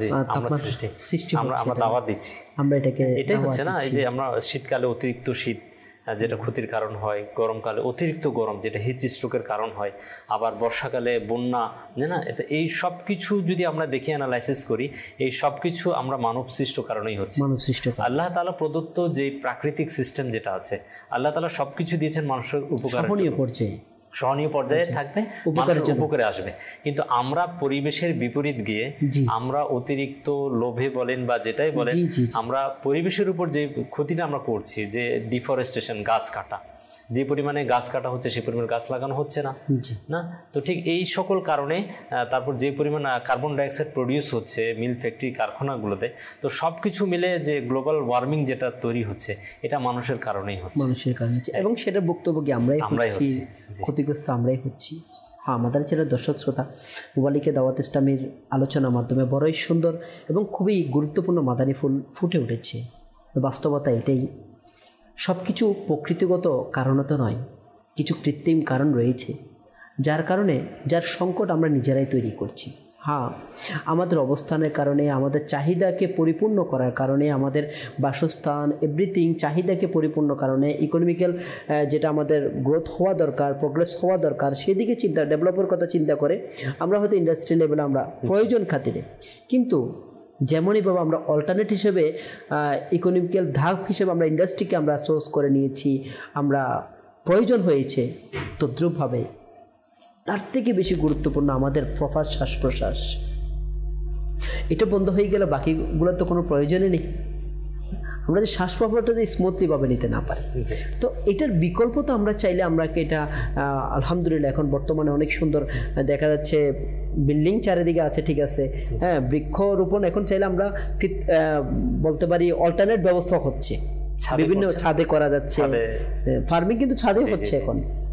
সৃষ্টি, আমরা আমরা দাওয়াত দিচ্ছি, আমরা এটাকে এটাই হচ্ছে না। এই যে আমরা শীতকালে অতিরিক্ত শীত যেটা ক্ষতির কারণ হয়, গরমকালে অতিরিক্ত গরম যেটা হিট স্ট্রোকের কারণ হয়, আবার বর্ষাকালে বন্যা, না এটা এই সব কিছু যদি আমরা দেখি অ্যানালাইসিস করি, এই সব কিছু আমরা মানব সৃষ্ট কারণেই হচ্ছে। মানব সৃষ্ট, আল্লাহ তাআলা প্রদত্ত যে প্রাকৃতিক সিস্টেম যেটা আছে, আল্লাহ তাআলা সব কিছু দিয়েছেন মানুষের উপকারের জন্য, সহনীয় পর্যায়ে থাকবে, উপকারে আসবে। কিন্তু আমরা পরিবেশের বিপরীত গিয়ে আমরা অতিরিক্ত লোভে বলেন বা যেটাই বলেন, আমরা পরিবেশের উপর যে ক্ষতিটা আমরা করছি, যে ডিফরেস্টেশন, গাছ কাটা, যে পরিমাণে গাছ কাটা হচ্ছে সেই পরিমাণে গাছ লাগানো হচ্ছে না, না তো ঠিক এই সকল কারণে, তারপর যে পরিমাণ কার্বন ডাইঅক্সাইড প্রডিউস হচ্ছে মিল ফ্যাক্টরি কারখানাগুলোতে, তো সব কিছু মিলে যে গ্লোবাল ওয়ার্মিং যেটা তৈরি হচ্ছে, এটা মানুষের কারণেই হচ্ছে, মানুষের কারণে, এবং সেটা বক্তব্য কি আমরাই হচ্ছি, ক্ষতিগ্রস্ত আমরাই হচ্ছি। হ্যাঁ, আমাদের ছেলে দর্শক শ্রোতা, মুবালিকে দাওয়াত ইসলামের আলোচনার মাধ্যমে বড়ই সুন্দর এবং খুবই গুরুত্বপূর্ণ মাদানী ফুল ফুটে উঠেছে। বাস্তবতা এটাই, সব কিছু প্রকৃতিগত কারণে তো নয়, কিছু কৃত্রিম কারণ রয়েছে, যার কারণে যার সংকট আমরা নিজেরাই তৈরি করছি। হ্যাঁ, আমাদের অবস্থানের কারণে, আমাদের চাহিদাকে পরিপূর্ণ করার কারণে, আমাদের বাসস্থান, এভরিথিং চাহিদাকে পরিপূর্ণ কারণে, ইকোনমিক্যাল যেটা আমাদের গ্রোথ হওয়া দরকার, প্রোগ্রেস হওয়া দরকার, সেদিকে চিন্তা, ডেভেলপের কথা চিন্তা করে আমরা হয়তো ইন্ডাস্ট্রি লেভেলে আমরা প্রয়োজন খাতিরে, কিন্তু যেমনই বাবা আমরা অল্টারনেট হিসেবে ইকোনমিক্যাল ধাপ হিসেবে আমরা ইন্ডাস্ট্রিকে আমরা সোর্স করে নিয়েছি, আমরা প্রয়োজন হয়েছে, তদ্রূপভাবে তার থেকে বেশি গুরুত্বপূর্ণ আমাদের প্রপার শ্বাস প্রশ্বাস। এটা বন্ধ হয়ে গেলে বাকিগুলোর তো কোনো প্রয়োজনই নেই। আমরা যে শ্বাস প্রশ্বাসটা যে স্মুথলিভাবে নিতে না পারি, তো এটার বিকল্প তো আমরা চাইলে আমরা এটা আলহামদুলিল্লাহ এখন বর্তমানে অনেক সুন্দর দেখা যাচ্ছে, বিল্ডিং চারিদিকে আছে, ঠিক আছে, হ্যাঁ, বৃক্ষরোপণ এখন চাইলে আমরা বলতে পারি অল্টারনেট ব্যবস্থা হচ্ছে, বিভিন্ন ছাদে করা যাচ্ছে, ফার্মিং কিন্তু ছাদে হচ্ছে এখন,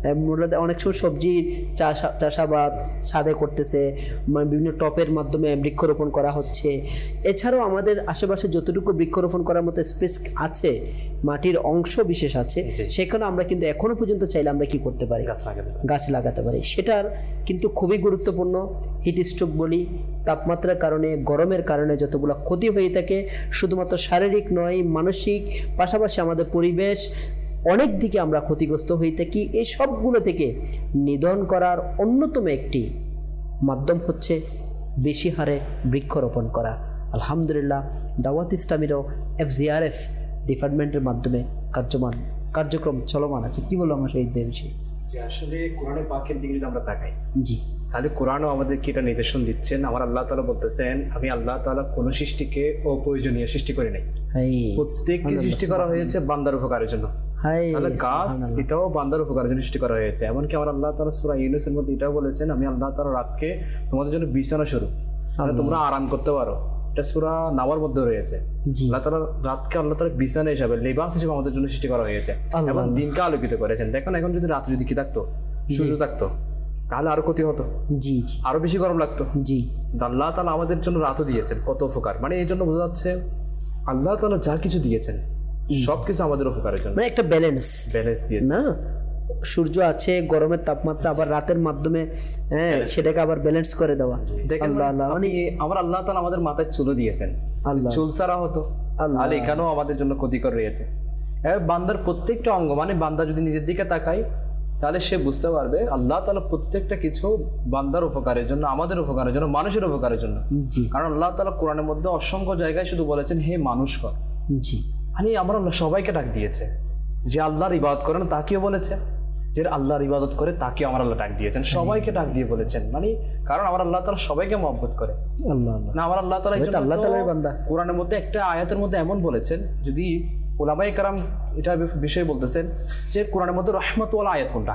মূলত অনেক সময় সবজি চাষ চাষাবাদ ছাদে করতেছে, মানে বিভিন্ন টপের মাধ্যমে বৃক্ষরোপণ করা হচ্ছে। এছাড়াও আমাদের আশেপাশে যতটুকু বৃক্ষরোপণ করার মতো স্পেস আছে, মাটির অংশ বিশেষ আছে, সেখানে আমরা কিন্তু এখনো পর্যন্ত চাইলে আমরা কি করতে পারি, গাছ লাগাতে পারি। গাছ লাগাতে পারি। সেটার কিন্তু খুবই গুরুত্বপূর্ণ। হিট স্ট্রোক বলি, তাপমাত্রার কারণে, গরমের কারণে যতগুলো ক্ষতি হয়ে থাকে, শুধুমাত্র শারীরিক নয়, মানসিক, পাশাপাশি আমাদের পরিবেশ অনেক দিকে আমরা ক্ষতিগ্রস্ত হয়ে থাকি। এই সবগুলো থেকে নিধন করার অন্যতম একটি মাধ্যম হচ্ছে বেশি হারে বৃক্ষরোপণ করা। আলহামদুলিল্লাহ দাওয়াত ইসলামীরও এফজিআরএফ ডিপার্টমেন্টের মাধ্যমে কার্যমান কার্যক্রম চলমান আছে। কি বলবো আমার সেই বিষয়ে? যে আসলে কোরআনে পাকের দিকে যদি আমরা তাকাই, জি, তাহলে কোরআনও আমাদেরকে এটা নির্দেশন দিচ্ছেন। আমার আল্লাহ তাআলা বলতেছেন, আমি আল্লাহ তাআলা কোনো সৃষ্টিকে অপ্রয়োজনীয় সৃষ্টি করি নাই, প্রত্যেককে সৃষ্টি করা হয়েছে বান্দার উপকারের জন্য। তাহলে গাছ এটাও বান্দার উপকারের জন্য সৃষ্টি করা হয়েছে। এমনকি আমার আল্লাহ তাআলা সূরা ইউনূসের মধ্যে এটাও বলেছেন, আমি আল্লাহ তাআলা রাতকে তোমাদের জন্য বিছানা স্বরূপ, তাহলে তোমরা আরাম করতে পারো। এটা সূরা নাওয়ার মধ্যে রয়েছে। আল্লাহ তাআলা রাতকে আল্লাহ তাআলা বিছানা হিসাবে, লেবাস হিসেবে আমাদের জন্য সৃষ্টি করা হয়েছে এবং দিনকে আলোকিত করেছেন। দেখুন এখন যদি রাত যদি কি থাকতো, সূর্য থাকতো, তাহলে আরো ক্ষতি হতো, জি জি আরো বেশি গরম লাগতো। জি, আল্লাহ তাআলা আমাদের জন্য রাতও দিয়েছেন, কত উপকার। মানে এই জন্য বোঝা যাচ্ছে আল্লাহ তাআলা যা কিছু দিয়েছেন সবকিছু আমাদের উপকারের জন্য, মানে একটা ব্যালেন্স ব্যালেন্স দিয়েছে না। সূর্য আছে, গরমের তাপমাত্রা, আবার রাতের মাধ্যমে হ্যাঁ সেটাকে আবার ব্যালেন্স করে দেওয়া। আল্লাহ আল্লাহ মানে আমার আল্লাহ তাআলা আমাদের মাথায় চুলও দিয়েছেন, চুল ছাড়া হতো তাহলে এখানেও আমাদের জন্য ক্ষতিকর রয়েছে। বান্দার প্রত্যেকটা অঙ্গ, মানে বান্দা যদি নিজের দিকে তাকায় তাহলে সে বুঝতে পারবে আল্লাহ তাআলা প্রত্যেকটা কিছু বান্দার উপকারের জন্য, আমাদের উপকারের জন্য, মানুষের উপকারের জন্য। কারণ আল্লাহ তাআলা কোরআনের মধ্যে অসংখ্য জায়গায় শুধু বলেছেন হে মানুষ কর। জি, মানে আমরা সবাইকে ডাক দিয়েছে যে আল্লাহর ইবাদত করেন, তাকেও বলেছে যে আল্লাহর ইবাদত করে, তাকে আমার আল্লাহ ডাক দিয়েছেন, সবাইকে ডাক দিয়ে বলেছেন। মানে কারণ আমার আল্লাহ তাআলা সবাইকে মহব্বত করে না। আমার আল্লাহ তাআলা আল্লাহ তাআলার বান্দা কোরআনের মধ্যে একটা আয়াতের মধ্যে এমন বলেছেন, যদি উলামায়ে কেরাম এটা বিষয়ে বলতেছেন যে কোরআনের মধ্যে রহমত ওয়ালা আয়াত কোনটা,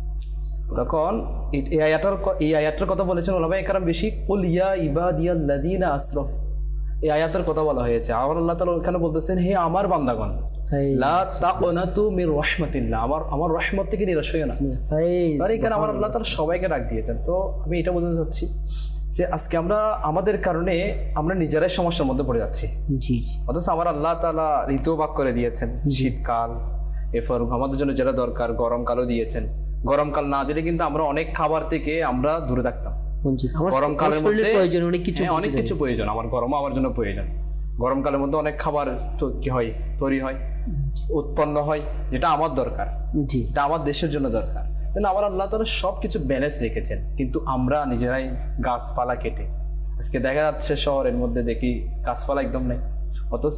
তখন এই আয়াতটার এই আয়াতটার কথা বলেছেন উলামায়ে কেরাম বেশি, কুল ইয়া ইবাদিয়াল্লাযীনা আসরাফু, এই আয়াতের কথা বলা হয়েছে। আমার আল্লাহ তাআলা ওখানে বলতেছেন হে আমার বান্দাগণ, লা তাকনাতু মির রাহমাতিল্লাহ, আমার আমার রহমত থেকে নিরাশ হইও না। তার এখানে আমার আল্লাহ তাআলা সবাইকে ডাক দিয়েছেন। তো আমি এটা বলতে চাচ্ছি যে আজকে আমরা আমাদের কারণে আমরা নিজেরাই সমস্যার মধ্যে পড়ে যাচ্ছি। জি জি অথচ আমার আল্লাহ তাআলা ঋতু ভাগ করে দিয়েছেন, শীতকাল, এরপর আমাদের জন্য যেটা দরকার গরমকালও দিয়েছেন। গরমকাল না দিলে কিন্তু আমরা অনেক খাবার থেকে আমরা দূরে থাকতাম। গরমকালের মধ্যে অনেক কিছু অনেক কিছু প্রয়োজন, আমার গরমও আমার জন্য প্রয়োজন। গরমকালের মধ্যে অনেক খাবার কি হয়, তৈরি হয়, উৎপন্ন হয়, যেটা আমার দরকার, জি এটা আমার দেশের জন্য দরকার। কিন্তু আমার আল্লাহ তাআলা সব কিছু ব্যালেন্স রেখেছেন, কিন্তু আমরা নিজেরাই গাছপালা কেটে, আজকে দেখা যাচ্ছে শহরের মধ্যে দেখি গাছপালা একদম নেই। অথচ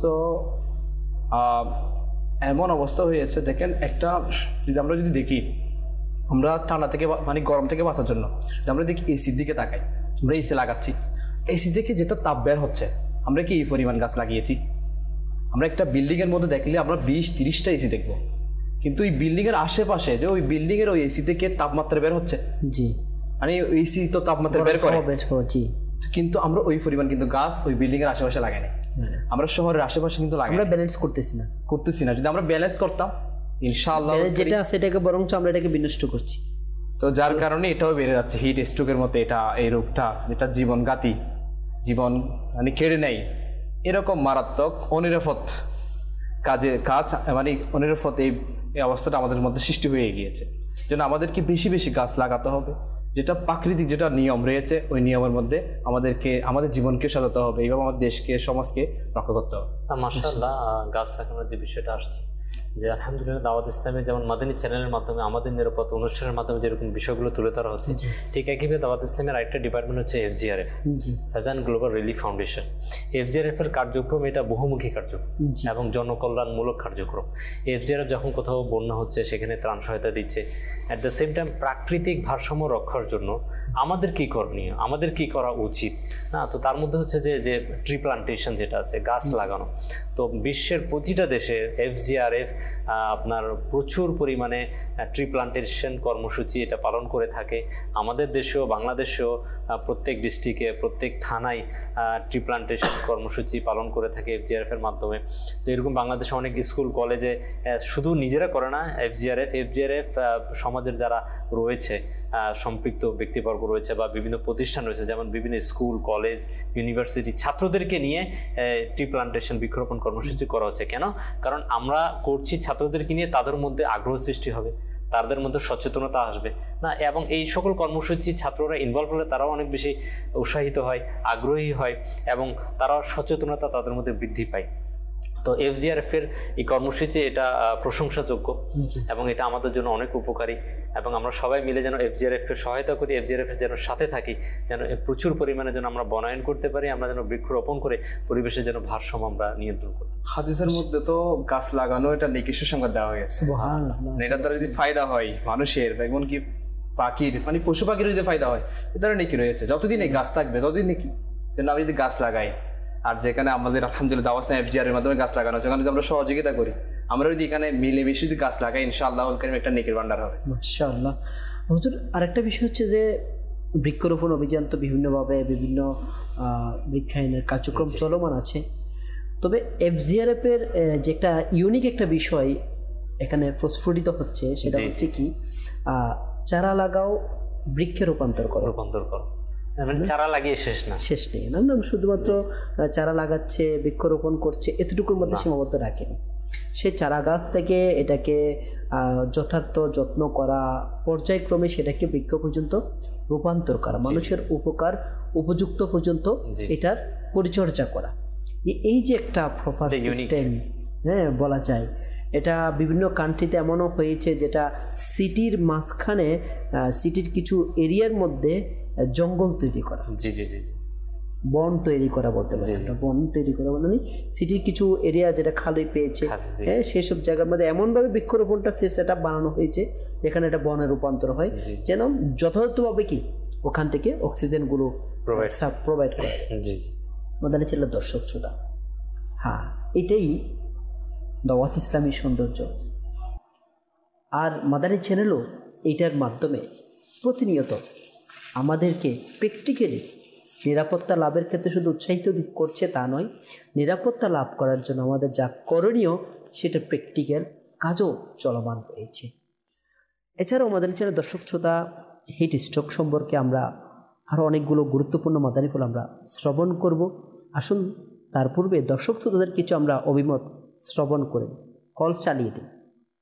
এমন অবস্থা হয়েছে, দেখেন একটা যদি আমরা যদি দেখি, আমরা ঠান্ডা থেকে মানে গরম থেকে বাঁচার জন্য আমরা দেখি এসির দিকে তাকাই, আমরা এসি লাগাচ্ছি, এসি থেকে যেটা তাপ বের হচ্ছে, আমরা কি এই পরিমাণ গাছ লাগিয়েছি? আমরা একটা বিল্ডিংয়ের মধ্যে দেখলে আমরা বিশ তিরিশটা এসি দেখবো, কিন্তু ওই বিল্ডিংয়ের আশেপাশে যে ওই বিল্ডিংয়ের ওই এসি থেকে তাপমাত্রা বের হচ্ছে, জি মানে এসি তো তাপমাত্রা বের করে, কিন্তু আমরা ওই পরিমাণ কিন্তু গাছ ওই বিল্ডিংয়ের আশেপাশে লাগাই না। আমরা শহরের আশেপাশে কিন্তু লাগাই, আমরা ব্যালেন্স করতেছি না করতেছি না যদি আমরা ব্যালেন্স করতাম ইনশাআল্লাহ, যেটা আছে এটাকে বরঞ্চ আমরা এটাকে বিনষ্ট করছি। তো যার কারণে এটাও বেড়ে যাচ্ছে, হিট স্ট্রোকের মতো এটা এই রোগটা, যেটা জীবনঘাতী, জীবন মানে কেড়ে নেয়, এরকম মারাত্মক অনিরাপদ কাজে কাজ মানে অনিরাপদ এই অবস্থাটা আমাদের মধ্যে সৃষ্টি হয়ে গিয়েছে। যেন আমাদেরকে বেশি বেশি গাছ লাগাতে হবে, যেটা প্রাকৃতিক যেটা নিয়ম রয়েছে ওই নিয়মের মধ্যে আমাদেরকে আমাদের জীবনকে সাজাতে হবে, এইভাবে আমাদের দেশকে সমাজকে রক্ষা করতে হবে। মাশাআল্লাহ, গাছ লাগানোর যে বিষয়টা আসছে, যে আলহামদুলিল্লাহ দাওয়াত ইসলামে যেমন মাদানী চ্যানেলের মাধ্যমে আমাদের নিরাপদ অনুষ্ঠানের মাধ্যমে যেরকম বিষয়গুলো তুলে ধরা হচ্ছে, ঠিক একইভাবে দাওয়াত ইসলামের আরেকটা ডিপার্টমেন্ট হচ্ছে FGRF, Faizan global relief foundation. FGRF এর কার্যক্রম এটা বহুমুখী কার্যক্রম এবং জনকল্যাণমূলক কার্যক্রম। এফজিআরএফ যখন কোথাও বন্যা হচ্ছে সেখানে ত্রাণ সহায়তা দিচ্ছে, অ্যাট দ্য সেম টাইম প্রাকৃতিক ভারসাম্য রক্ষার জন্য আমাদের কী করণীয়, আমাদের কী করা উচিত না, তো তার মধ্যে হচ্ছে যে যে ট্রি প্লান্টেশন যেটা আছে, গাছ লাগানো। তো বিশ্বের প্রতিটা দেশে এফজিআরএফ আপনার প্রচুর পরিমাণে ট্রি প্লান্টেশন কর্মসূচি এটা পালন করে থাকে। আমাদের দেশেও বাংলাদেশেও প্রত্যেক ডিস্ট্রিক্টে প্রত্যেক থানায় ট্রি প্লান্টেশন কর্মসূচি পালন করে থাকে এফজিআরএফের মাধ্যমে। তো এরকম বাংলাদেশে অনেক স্কুল কলেজে শুধু নিজেরা করে না, এফজিআরএফ এফজিআরএফ সমাজের যারা রয়েছে সম্পৃক্ত ব্যক্তিবর্গ রয়েছে বা বিভিন্ন প্রতিষ্ঠান রয়েছে, যেমন বিভিন্ন স্কুল কলেজ ইউনিভার্সিটি ছাত্রদেরকে নিয়ে ট্রি প্লান্টেশন বৃক্ষরোপণ কর্মসূচি করা হচ্ছে। কেন? কারণ আমরা করছি ছাত্রদেরকে নিয়ে, তাদের মধ্যে আগ্রহ সৃষ্টি হবে, তাদের মধ্যে সচেতনতা আসবে না, এবং এই সকল কর্মসূচি ছাত্ররা ইনভলভ হলে তারাও অনেক বেশি উৎসাহিত হয়, আগ্রহী হয় এবং তারাও সচেতনতা তাদের মধ্যে বৃদ্ধি পায়। তো এফজিআরএফের এই কর্মসূচি এটা প্রশংসাযোগ্য এবং এটা আমাদের জন্য অনেক উপকারী, এবং আমরা সবাই মিলে যেন এফজিআরএফকে সহায়তা করি, এফজিআরএফের যেন সাথে থাকি, যেন প্রচুর পরিমাণে যেন আমরা বনায়ন করতে পারি, আমরা যেন বৃক্ষরোপণ করে পরিবেশের যেন ভারসাম্য আমরা নিয়ন্ত্রণ করি। হাদিসের মধ্যে তো গাছ লাগানো এটা নেকি সুসংবাদ দেওয়া হয়েছে। এটার দ্বারা যদি ফায়দা হয় মানুষের, এমনকি পাখির মানে পশু পাখির যদি ফায়দা হয়, এ দ্বারা নেকি রয়েছে। যতদিন এই গাছ থাকবে ততদিন নেকি। যেন আমি যদি গাছ লাগাই, আর যেখানে আমাদের আলহামদুলিল্লাহ দাওয়াত এফজিআর এর মাধ্যমে গাছ লাগানো, যেখানে যদি আমরা সহযোগিতা করি, আমরা যদি এখানে মিলেমিশে যদি গাছ লাগাই, ইনশাআল্লাহ একটা নেকির ভান্ডার হবে। মাশাআল্লাহ। হুজুর, আরেকটা বিষয় হচ্ছে যে বৃক্ষরোপণ অভিযান তো বিভিন্নভাবে বিভিন্ন বৃক্ষায়নের কার্যক্রম চলমান আছে, তবে এফজিআরএফের যে একটা ইউনিক একটা বিষয় এখানে প্রস্ফুটিত হচ্ছে সেটা হচ্ছে কি, চারা লাগাও বৃক্ষে রূপান্তর করো। রূপান্তর করো চারা লাগিয়ে শেষ না, শেষ নেই না, শুধুমাত্র চারা লাগাচ্ছে বৃক্ষরোপণ করছে এতটুকুর মধ্যে সীমাবদ্ধ রাখেনি। সে চারা গাছ থেকে এটাকে যথার্থ যত্ন করা, পর্যায়ক্রমে সেটাকে বৃক্ষ পর্যন্ত রূপান্তর করা, মানুষের উপকার উপযুক্ত পর্যন্ত এটার পরিচর্যা করা, এই যে একটা প্রপার সিস্টেম হ্যাঁ বলা যায়। এটা বিভিন্ন কান্ট্রিতে এমনও হয়েছে যেটা সিটির মাঝখানে, সিটির কিছু এরিয়ার মধ্যে জঙ্গল তৈরি করা, জি জি জি বন তৈরি করা বলতে পারি, বন তৈরি করা মানে সিটির কিছু এরিয়া যেটা খালি পেয়েছে, হ্যাঁ সেসব জায়গার মধ্যে এমনভাবে বৃক্ষরোপণটা সেটা বানানো হয়েছে যেখানে এটা বনে রূপান্তর হয়, যেন যথাযথভাবে কি ওখান থেকে অক্সিজেনগুলো প্রোভাইড করে। জি মাদানী ছিল দর্শক শ্রোতা, হ্যাঁ এটাই দাওয়াত ইসলামী সৌন্দর্য। আর মাদানী চ্যানেলও এইটার মাধ্যমে প্রতিনিয়ত আমাদেরকে প্র্যাকটিক্যালি নিরাপত্তা লাভের ক্ষেত্রে শুধু উৎসাহিত করছে তা নয়, নিরাপত্তা লাভ করার জন্য আমাদের যা করণীয় সেটা প্র্যাকটিক্যাল কাজও চলমান রয়েছে। এছাড়াও মাদানী চ্যানেল দর্শক শ্রোতা হিট স্ট্রোক সম্পর্কে আমরা আরও অনেকগুলো গুরুত্বপূর্ণ মাদানী ফল আমরা শ্রবণ করব। আসুন তার পূর্বে দর্শক শ্রোতাদের কিছু আমরা অভিমত শ্রবণ করে কল চালিয়ে দিই।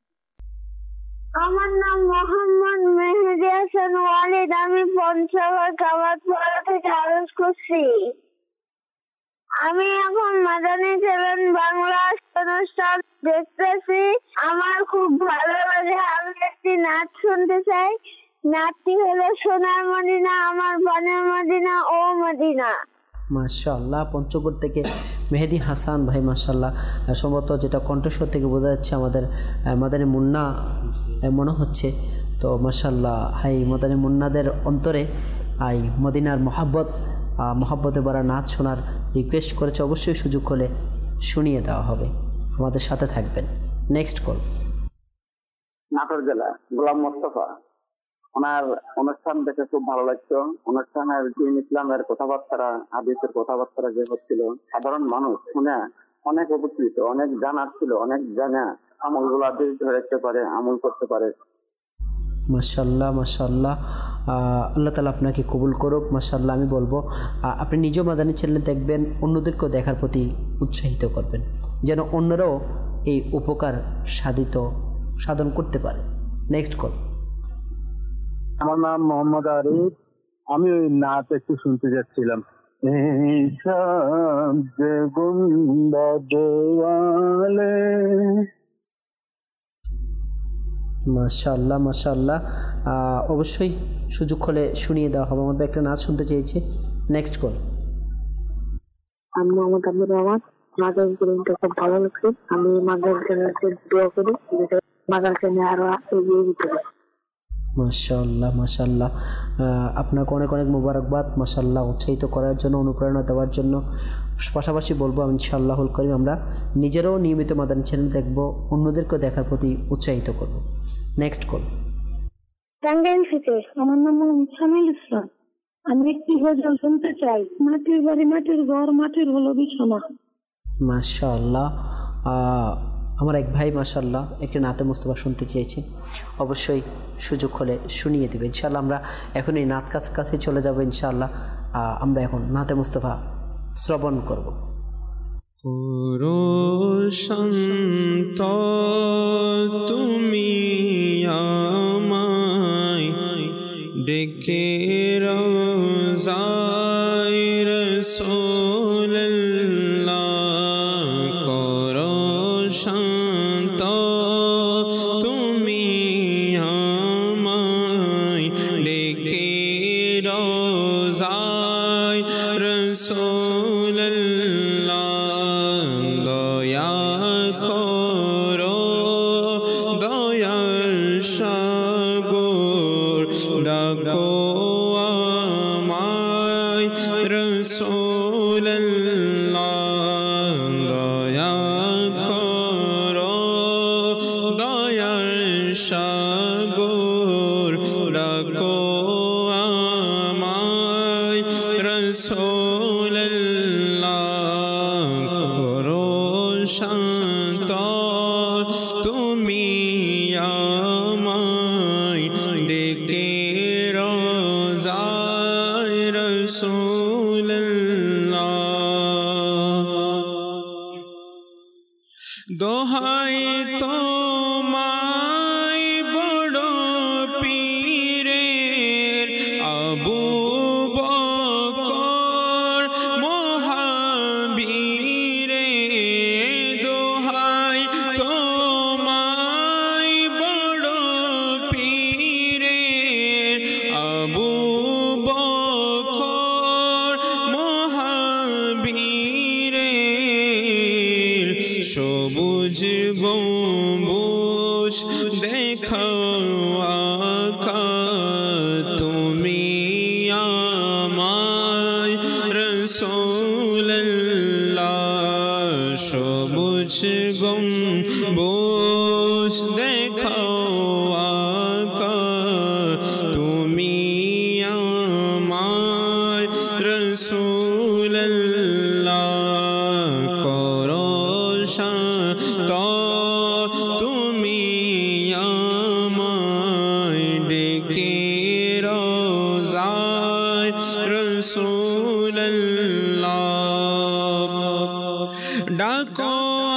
আমার নাম মোহাম্মদ মেহেদি হাসান ওয়ালিদ, আমি পঞ্চগড় কামাতপাড়া থেকে আরজ করছি। আমি এখন মাদানী চ্যানেল বাংলা অনুষ্ঠান দেখতেছি, আমার খুব ভালো লাগে। আমি একটি নাচ শুনতে চাই, নাচটি হলো সোনার মদিনা আমার বনের মদিনা ও মদিনা। মাশাআল্লাহ, পঞ্চগড় থেকে মেহেদি হাসান ভাই, মাশাআল্লাহ। সম্ভবত যেটা কণ্ঠস্বর থেকে বোঝা যাচ্ছে আমাদের মাদানী মুন্না মনে হচ্ছে। তো মাশাআল্লাহ, হাই মাদানী মুন্নাদের অন্তরে আই মদিনার মহাব্বত, মহাব্বতে ভরা নাচ শোনার রিকোয়েস্ট করেছে। অবশ্যই সুযোগ হলে শুনিয়ে দেওয়া হবে, আমাদের সাথে থাকবেন। Next call. নাটোর জেলা গোলাম মোস্তফা, ওনার অনুষ্ঠান দেখে খুব ভালো লাগতো। অনুষ্ঠানের দিন ইসলামের কথাবার্তা, হাদিসের কথাবার্তা যে হচ্ছিল, সাধারণ মানুষ শুনে অনেক উপকৃত, অনেক জানার ছিল, অনেক জানা আমলগুলা ধরে রাখতে পারে, আমল করতে পারে। মাশাআল্লাহ মাশাআল্লাহ, আল্লাহ তাআলা আপনাকে কবুল করুক। মাশাআল্লাহ, আমি বলবো আপনি নিজেও মাদানী চ্যানেল দেখবেন, অন্যদেরকেও দেখার প্রতি উৎসাহিত করবেন, যেন অন্যরাও এই উপকার সাধিত সাধন করতে পারে। Next call. আমার নাম মোহাম্মদ আরিফ, আমি ওই নাচ একটু শুনতে যাচ্ছিলাম। মাশাআল্লাহ মাশাআল্লাহ, অবশ্যই সুযোগ হলে শুনিয়ে দেওয়া হবে। আমাদের একটা নাচ শুনতে চেয়েছে। Next call. আমি মোহাম্মদ আব্দুর রহমান, মাদার চ্যানেলটা খুব ভালো লাগছে। আমি মাদার চ্যানেলকে দোয়া করি মাদার চ্যানেল আরো এগিয়ে যেতে পারে। মাশাআল্লাহ মাশাআল্লাহ, আপনাকে অনেক অনেক মোবারকবাদ। মাশাআল্লাহ, উৎসাহিত করার জন্য, অনুপ্রেরণা দেওয়ার জন্য পাশাপাশি বলবো ইনশাআল্লাহুল করিম আমরা নিজেরাও নিয়মিত মাদানী চ্যানেল দেখব, অন্যদেরকেও দেখার প্রতি উৎসাহিত করব। Next call. টাঙ্গাইল থেকে, আমার নাম সামিল ইসলাম। আমি একটি গজল শুনতে চাই। মাটির বাড়ি মাটির ঘর মাটির হলো বিছানা। মাশাআল্লাহ, আমার এক ভাই মাশাআল্লাহ একটি নাতে মুস্তফা শুনতে চেয়েছেন, অবশ্যই সুযোগ হলে শুনিয়ে দেবে ইনশাআল্লাহ। আমরা এখন এই নাত কাছে কাছে চলে যাব ইনশাআল্লাহ। আমরা এখন নাতে মুস্তফা শ্রবণ করব। শান্ত তুমি আমায় ডেকে রোজায় রাসূলুল্লাহ করো শান্ত তুমি আমায় ডেকে রোজায় রাসূলুল্লাহ দয়া করো দয়ার সাগর ডাকো আমায় রাসূলুল্লাহ দয়া করো দয়ার সাগর ডাকো আমায় রাসূলুল্লাহ করো শান্ত তুমি আমায় ডেকে রোজায় রাসূলুল্লাহ দোহাই তোমায় বড় পীরের আবু বকর মহাবীরে দোহাই তোমায় বড় পীরের আবু বকর মহাবীরে সবুজ গম্বুজ দেখাও আকা তুমি আমায় রাসূলুল্লাহ সবুজ গম্বুজ দেখাও আকা তুমি আমায় রাসূলুল্লাহ করো শান্ত তুমি আমায় ডেকে রোজায় রাসূলুল্লাহ ডাকো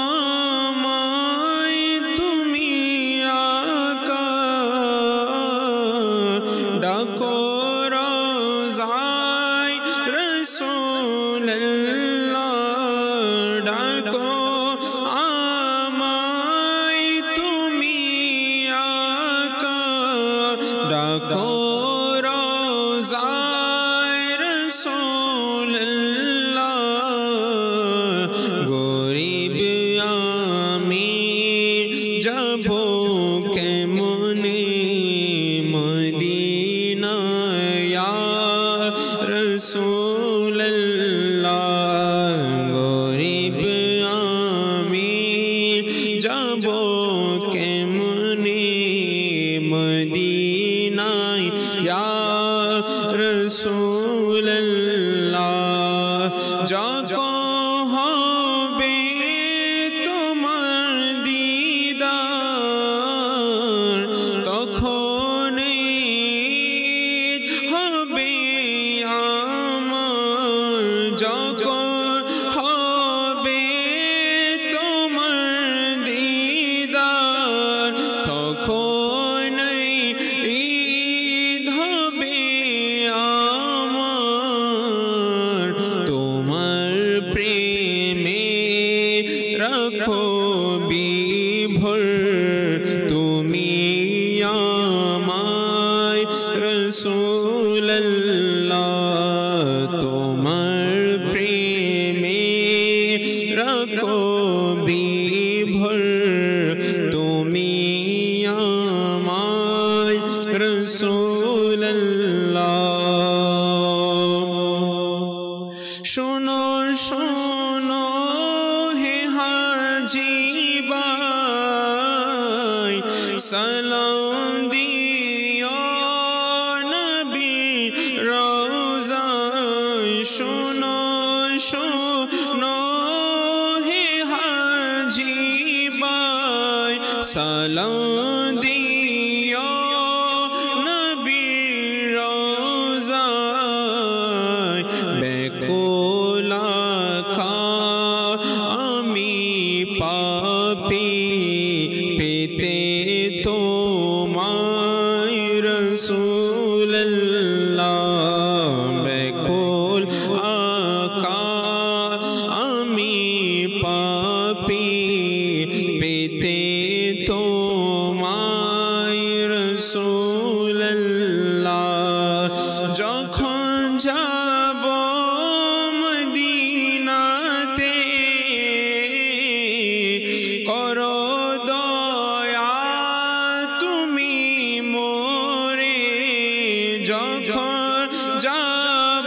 আমায় তুমি আকা ডাকো রোজায় রাসূলুল্লাহ ডাকো আমায় তুমি আকা ডাকো রোজায় রাসূলুল্লাহ গরিব আমি যাব কেমনে মদিনায় ইয়া রাসূলুল্লাহ গরিব আমি যাব কেমনে মদিনায় ইয়া রাসূলুল্লাহ যখন হবে তোমার দিদার তখন হবে আমার যখন হবে তোমার দিদার তখন ঈদ হবে আমার তোমার প্রেমে রাখো বিভোর তুমি আমায় রাসূলুল্লাহ তোমার প্রেমে রাখো বিভোর তুমি আমায় রাসূলুল্লাহ শোনো শোনো সালাম দিও নবী রওজায় শোনো শোনো হে হাজি ভাই সালাম দিও নবী রওজায় বেকুল আঁখা আমি পাপী পেতে তোমায় রাসূলুল্লাহ বেকুল আঁখা আমি পাপী পেতে তোমায় রাসূলুল্লাহ যখন যাব মদিনাতে করো দয়া তুমি মোরে যখন যাব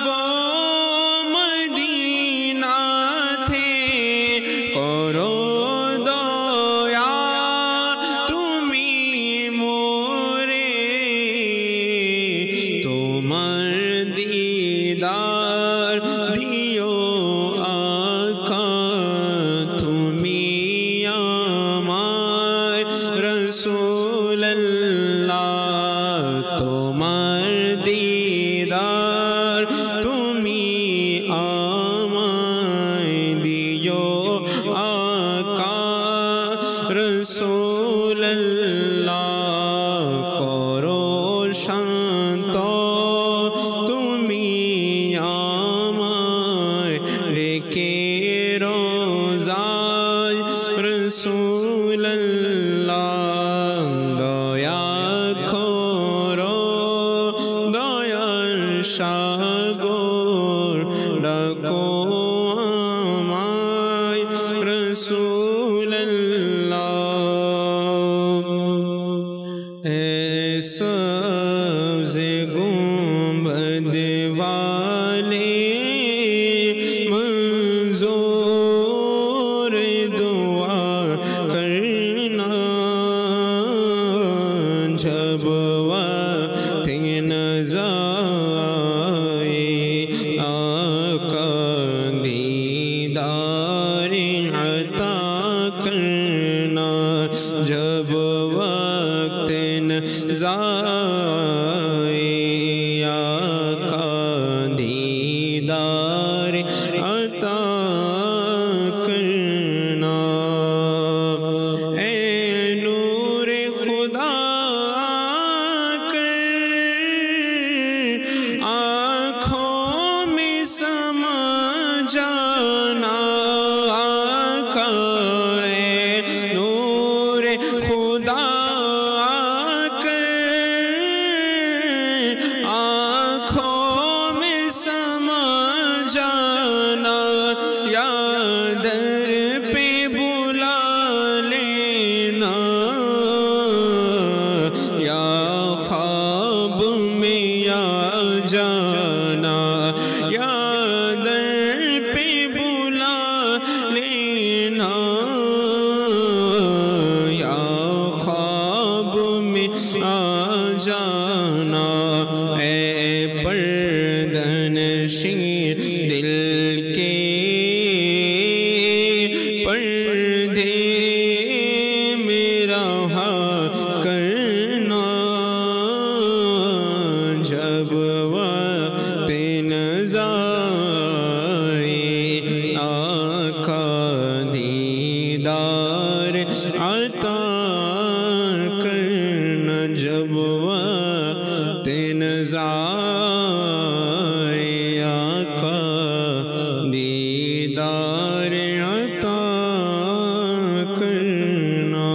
মদিনাতে করো দয়া তুমি মোরে তোমার দিদার দিও আকা তুমি আমায় রাসূলুল্লাহ তোমার দিদার তুমি আমায় দিও আকা রাসূলুল্লাহ করো শান্ত তুমি আমায় রেখে রোজায় রাসূলুল্লাহ দয়া করো দয়ার সাগর ডাকো আমায় রাসূলুল্লাহ এ সবজে গুম্বদ वाले मंजूर दुआ करना जब वक्त नज़ाए आका दीदार अता करना जब वक्त नज़ाए आका दीदार अता करना ए नूर खुदा कर आँखों में समा जाना आका ए नूर खुदा आँखों में समा जाना या दर पे बुला लेना या ख्वाब में या जाना या दर पे बुला लेना या ख्वाब में आ जाना ए पर्दनशी दिल के पर्दे मेरा हा करना जब वक्त नज़ाए आका दीदार अता करना जब वक्त नज़ाए आका दीदार अता करना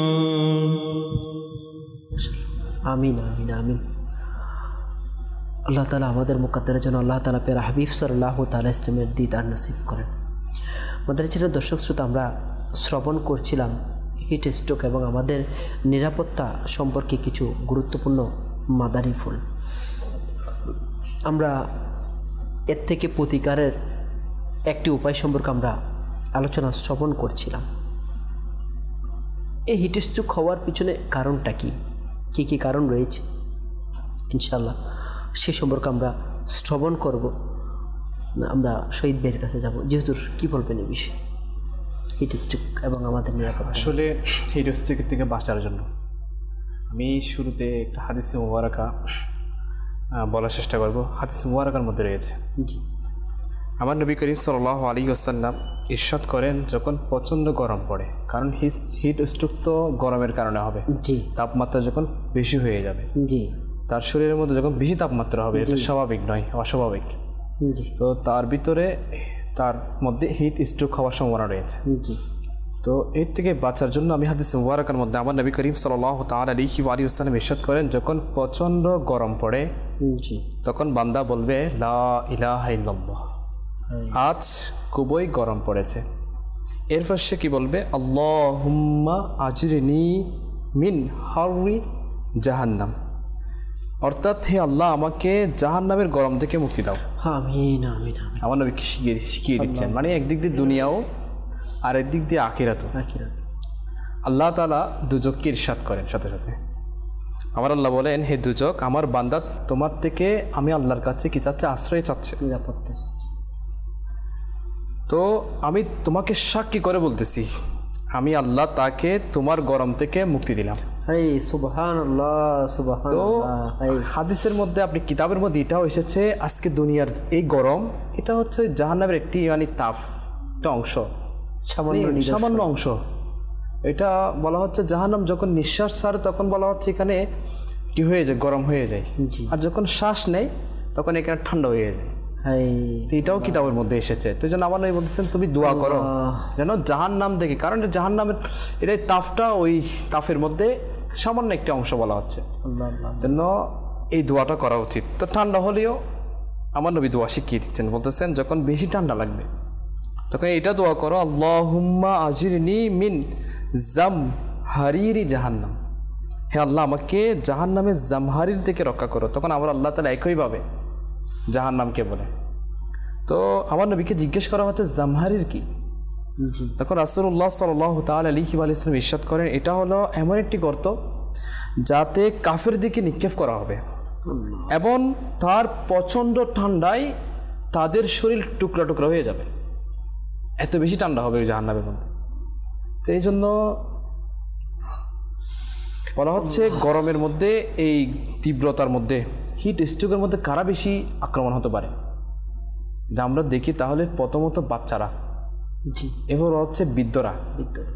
আমিন আমিন আমিন আল্লাহ তাআলা আমাদের মুকদ্দরের জন্য আল্লাহ তাআলা প্যারা হাবিব সাল্লাল্লাহু তাআলা ইসলামের দিদার নসিব করেন। আমাদের ছিল দর্শক শ্রোতা, আমরা শ্রবণ করছিলাম হিট স্ট্রোক এবং আমাদের নিরাপত্তা সম্পর্কে কিছু গুরুত্বপূর্ণ মাদারি ফুল। আমরা এর থেকে প্রতিকারের একটি উপায় সম্পর্কে আমরা আলোচনা শ্রবণ করছিলাম। এই হিট স্ট্রোক হওয়ার পিছনে কারণটা কি কী কী কারণ রয়েছে ইনশাআল্লাহ সে সম্পর্কে আমরা শ্রবণ করব। আমরা শহীদ ভাইয়ের কাছে যাব। জি হুজুর কী বলবেন এই বিষয়ে হিট স্ট্রোক এবং আমাদের নিরাপত্তা? আসলে হিট স্ট্রোকের থেকে বাঁচার জন্য আমি শুরুতে একটা হাদিস মুবারাকা বলার চেষ্টা করব। হাদিস মুবারাকার মধ্যে রয়েছে, জি, আমার নবী করিম সাল্লাল্লাহু আলাইহি ওয়াসাল্লাম ইরশাদ করেন, যখন প্রচণ্ড গরম পড়ে, কারণ হিট স্ট্রোক তো গরমের কারণে হবে, জি, তাপমাত্রা যখন বেশি হয়ে যাবে, জি, তার শরীরের মধ্যে যখন বেশি তাপমাত্রা হবে, এটা স্বাভাবিক নয়, অস্বাভাবিক, জি, তো তার ভিতরে তার মধ্যে হিট স্ট্রোক হওয়ার সম্ভাবনা রয়েছে। জি, তো এর থেকে বাঁচার জন্য আমি হাদিস মুবারাকার মধ্যে আমার নবী করিম সাল্লাল্লাহু তাআলা আলাইহি ওয়া আলিহি ওয়াসাল্লাম ইরশাদ করেন, যখন প্রচণ্ড গরম পড়ে, জি, তখন বান্দা বলবে লা ইলাহা ইল্লাল্লাহ, আজ খুবই গরম পড়েছে। এরপর সে কি বলবে, আল্লাহুম্মা আজরিনি মিন হাররি জাহান্নাম, অর্থাৎ হে আল্লাহ আমাকে জাহান্নামের গরম থেকে মুক্তি দাও। আমিন আমিন আমিন। আমার নবী শিখিয়ে শিখিয়ে দিচ্ছেন, মানে একদিক দিয়ে দুনিয়াও আর একদিক দিয়ে আখিরাতও। আখিরাত আল্লাহ তাআলা দুজককে ইরশাদ করেন সাথে সাথে। আমার আল্লাহ বলেন, হে দুজক, আমার বান্দা তোমার থেকে আমি আল্লাহর কাছে কি চাচ্ছে, আশ্রয় চাচ্ছে, নিরাপত্তা চাচ্ছে। তো আমি তোমাকে সাক্ষী করে বলতেছি, আমি আল্লাহ তাকে তোমার গরম থেকে মুক্তি দিলাম। হাই সুবহানাল্লাহ তো সুবহানাল্লাহ। হাই হাদিসের মধ্যে, আপনি কিতাবের মধ্যে এটাও এসেছে, আজকে দুনিয়ার এই গরম এটা হচ্ছে জাহান্নামের একটি মানে তাপ, একটা অংশ, সামান্য মানে নিদর্শন। সামান্য অংশ। এটা বলা হচ্ছে জাহান্নাম যখন নিঃশ্বাস ছাড়ে তখন বলা হচ্ছে এখানে কি হয়ে যায়, গরম হয়ে যায়, জি। আর যখন শ্বাস নেয় তখন এখানে ঠান্ডা হয়ে যায়। হাই তো এটাও কিতাবের মধ্যে এসেছে। তো যেন আমার নবী বলতেছেন তুমি দোয়া করো যেন জাহান্নাম থেকে, কারণ জাহান্নামের এটাই তাপটা, ওই তাপের মধ্যে সামান্য একটি অংশ বলা হচ্ছে, আল্লাহ আল্লাহ। জন্য এই দোয়াটা করা উচিত। তো ঠান্ডা হলেও আমার নবী দোয়া শিখিয়ে দিচ্ছেন, বলতেছেন যখন বেশি ঠান্ডা লাগবে তখন এটা দোয়া করো, আল্লাহুম্মা আজিরনি মিন জামহারিরি জাহান্নাম, হে আল্লাহ আমাকে জাহান্নামের জামহারির থেকে রক্ষা করো। তখন আমার আল্লাহ তাআলা একইভাবে জাহান্নামকে বলে। তো আমার নবীকে জিজ্ঞেস করা হচ্ছে জামহারির কি, জি, তখন রাসূলুল্লাহ সাল্লাল্লাহু তাআলা আলাইহি ওয়া সাল্লাম ইরশাদ করেন, এটা হলো এমন একটি গর্ত যাতে কাফের দিকে নিক্ষেপ করা হবে এবং তার প্রচণ্ড ঠান্ডায় তাদের শরীর টুকরা টুকরা হয়ে যাবে, এত বেশি ঠান্ডা হবে ওই জাহান্নামের মধ্যে। তো এই জন্য বলা হচ্ছে গরমের মধ্যে, এই তীব্রতার মধ্যে, হিট স্ট্রোকের মধ্যে কারা বেশি আক্রমণ হতে পারে, যা আমরা দেখি তাহলে প্রথমত বাচ্চারা, জি, এরপর হচ্ছে বৃদ্ধরা, বিদ্যুৎ,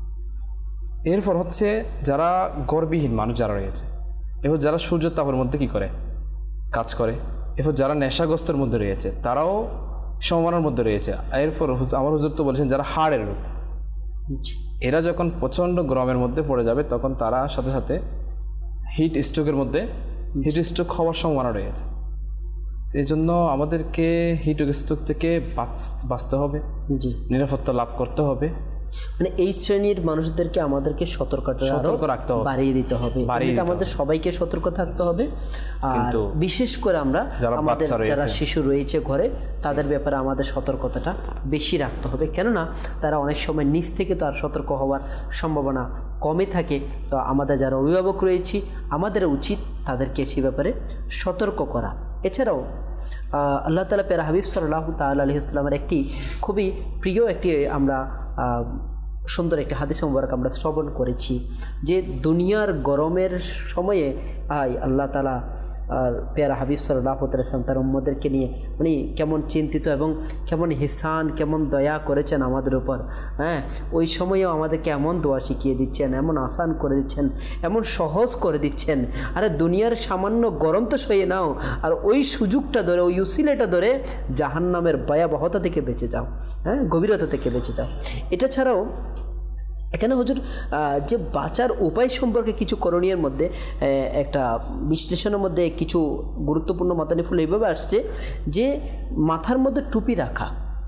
এরপর হচ্ছে যারা গর্ভহীন মানুষ যারা রয়েছে, এরপর যারা সূর্যের তাপের মধ্যে কি করে কাজ করে, এরপর যারা নেশাগ্রস্তের মধ্যে রয়েছে তারাও সম্ভাবনার মধ্যে রয়েছে। এরপর আমার হুজুর তো বলেছেন যারা হাড়ের রোগ, জি, এরা যখন প্রচণ্ড গরমের মধ্যে পড়ে যাবে তখন তারা সাথে সাথে হিট স্ট্রোকের মধ্যে হিট স্ট্রোক হওয়ার সম্ভাবনা রয়েছে। এই জন্য আমাদেরকে হিট স্ট্রোক থেকে বাঁচতে হবে, জি, নিরাপত্তা লাভ করতে হবে। মানে এই শ্রেণীর মানুষদেরকে আমাদেরকে সতর্কতা সতর্ক রাখতে হবে, বাড়িয়ে দিতে হবে, বাড়িয়ে এটা দিতে আমাদের সবাইকে সতর্ক থাকতে হবে। আর কিন্তু বিশেষ করে আমরা যারা আমাদের বাচ্চা রয়েছে, যারা শিশু রয়েছে ঘরে, তাদের ব্যাপারে আমাদের সতর্কতাটা বেশি রাখতে হবে, কেননা তারা অনেক সময় নিজ থেকে তো আর সতর্ক হওয়ার সম্ভাবনা কমই থাকে। তো আমাদের যারা অভিভাবক রয়েছি আমাদের উচিত তাদেরকে সে ব্যাপারে সতর্ক করা। এছাড়াও আল্লাহ তাআলা পেরা হাবিব সাল্লাল্লাহু তাআলা আলাইহি ওয়াসাল্লামের একটি খুবই প্রিয় একটি আমরা সুন্দর একটি হাদিস মুবারক আমরা শ্রবণ করেছি, যে দুনিয়ার গরমের সময়ে আই আল্লাহ তাআলা আর পেয়ারা হাবিব সাল্লাল্লাহু আলাইহি ওয়াসাল্লাম তার উম্মতদেরকে নিয়ে মানে কেমন চিন্তিত এবং কেমন হিসান, কেমন দয়া করেছেন আমাদের উপর। হ্যাঁ, ওই সময়েও আমাদেরকে এমন দোয়া শিখিয়ে দিচ্ছেন, এমন আসান করে দিচ্ছেন, এমন সহজ করে দিচ্ছেন। আরে দুনিয়ার সামান্য গরম তো সয়ে নাও, আর ওই সুযোগটা ধরে, ওই উসিলাটা ধরে জাহান্নামের ভয়াবহতা থেকে বেঁচে যাও, হ্যাঁ, গভীরতা থেকে বেঁচে যাও। এটা ছাড়াও এখানে হুজুর যে বাঁচার উপায় সম্পর্কে কিছু করণীয়ের মধ্যে একটা বিশ্লেষণের মধ্যে কিছু গুরুত্বপূর্ণ মতানিফুল এইভাবে আসছে যে মাথার মধ্যে টুপি রাখা,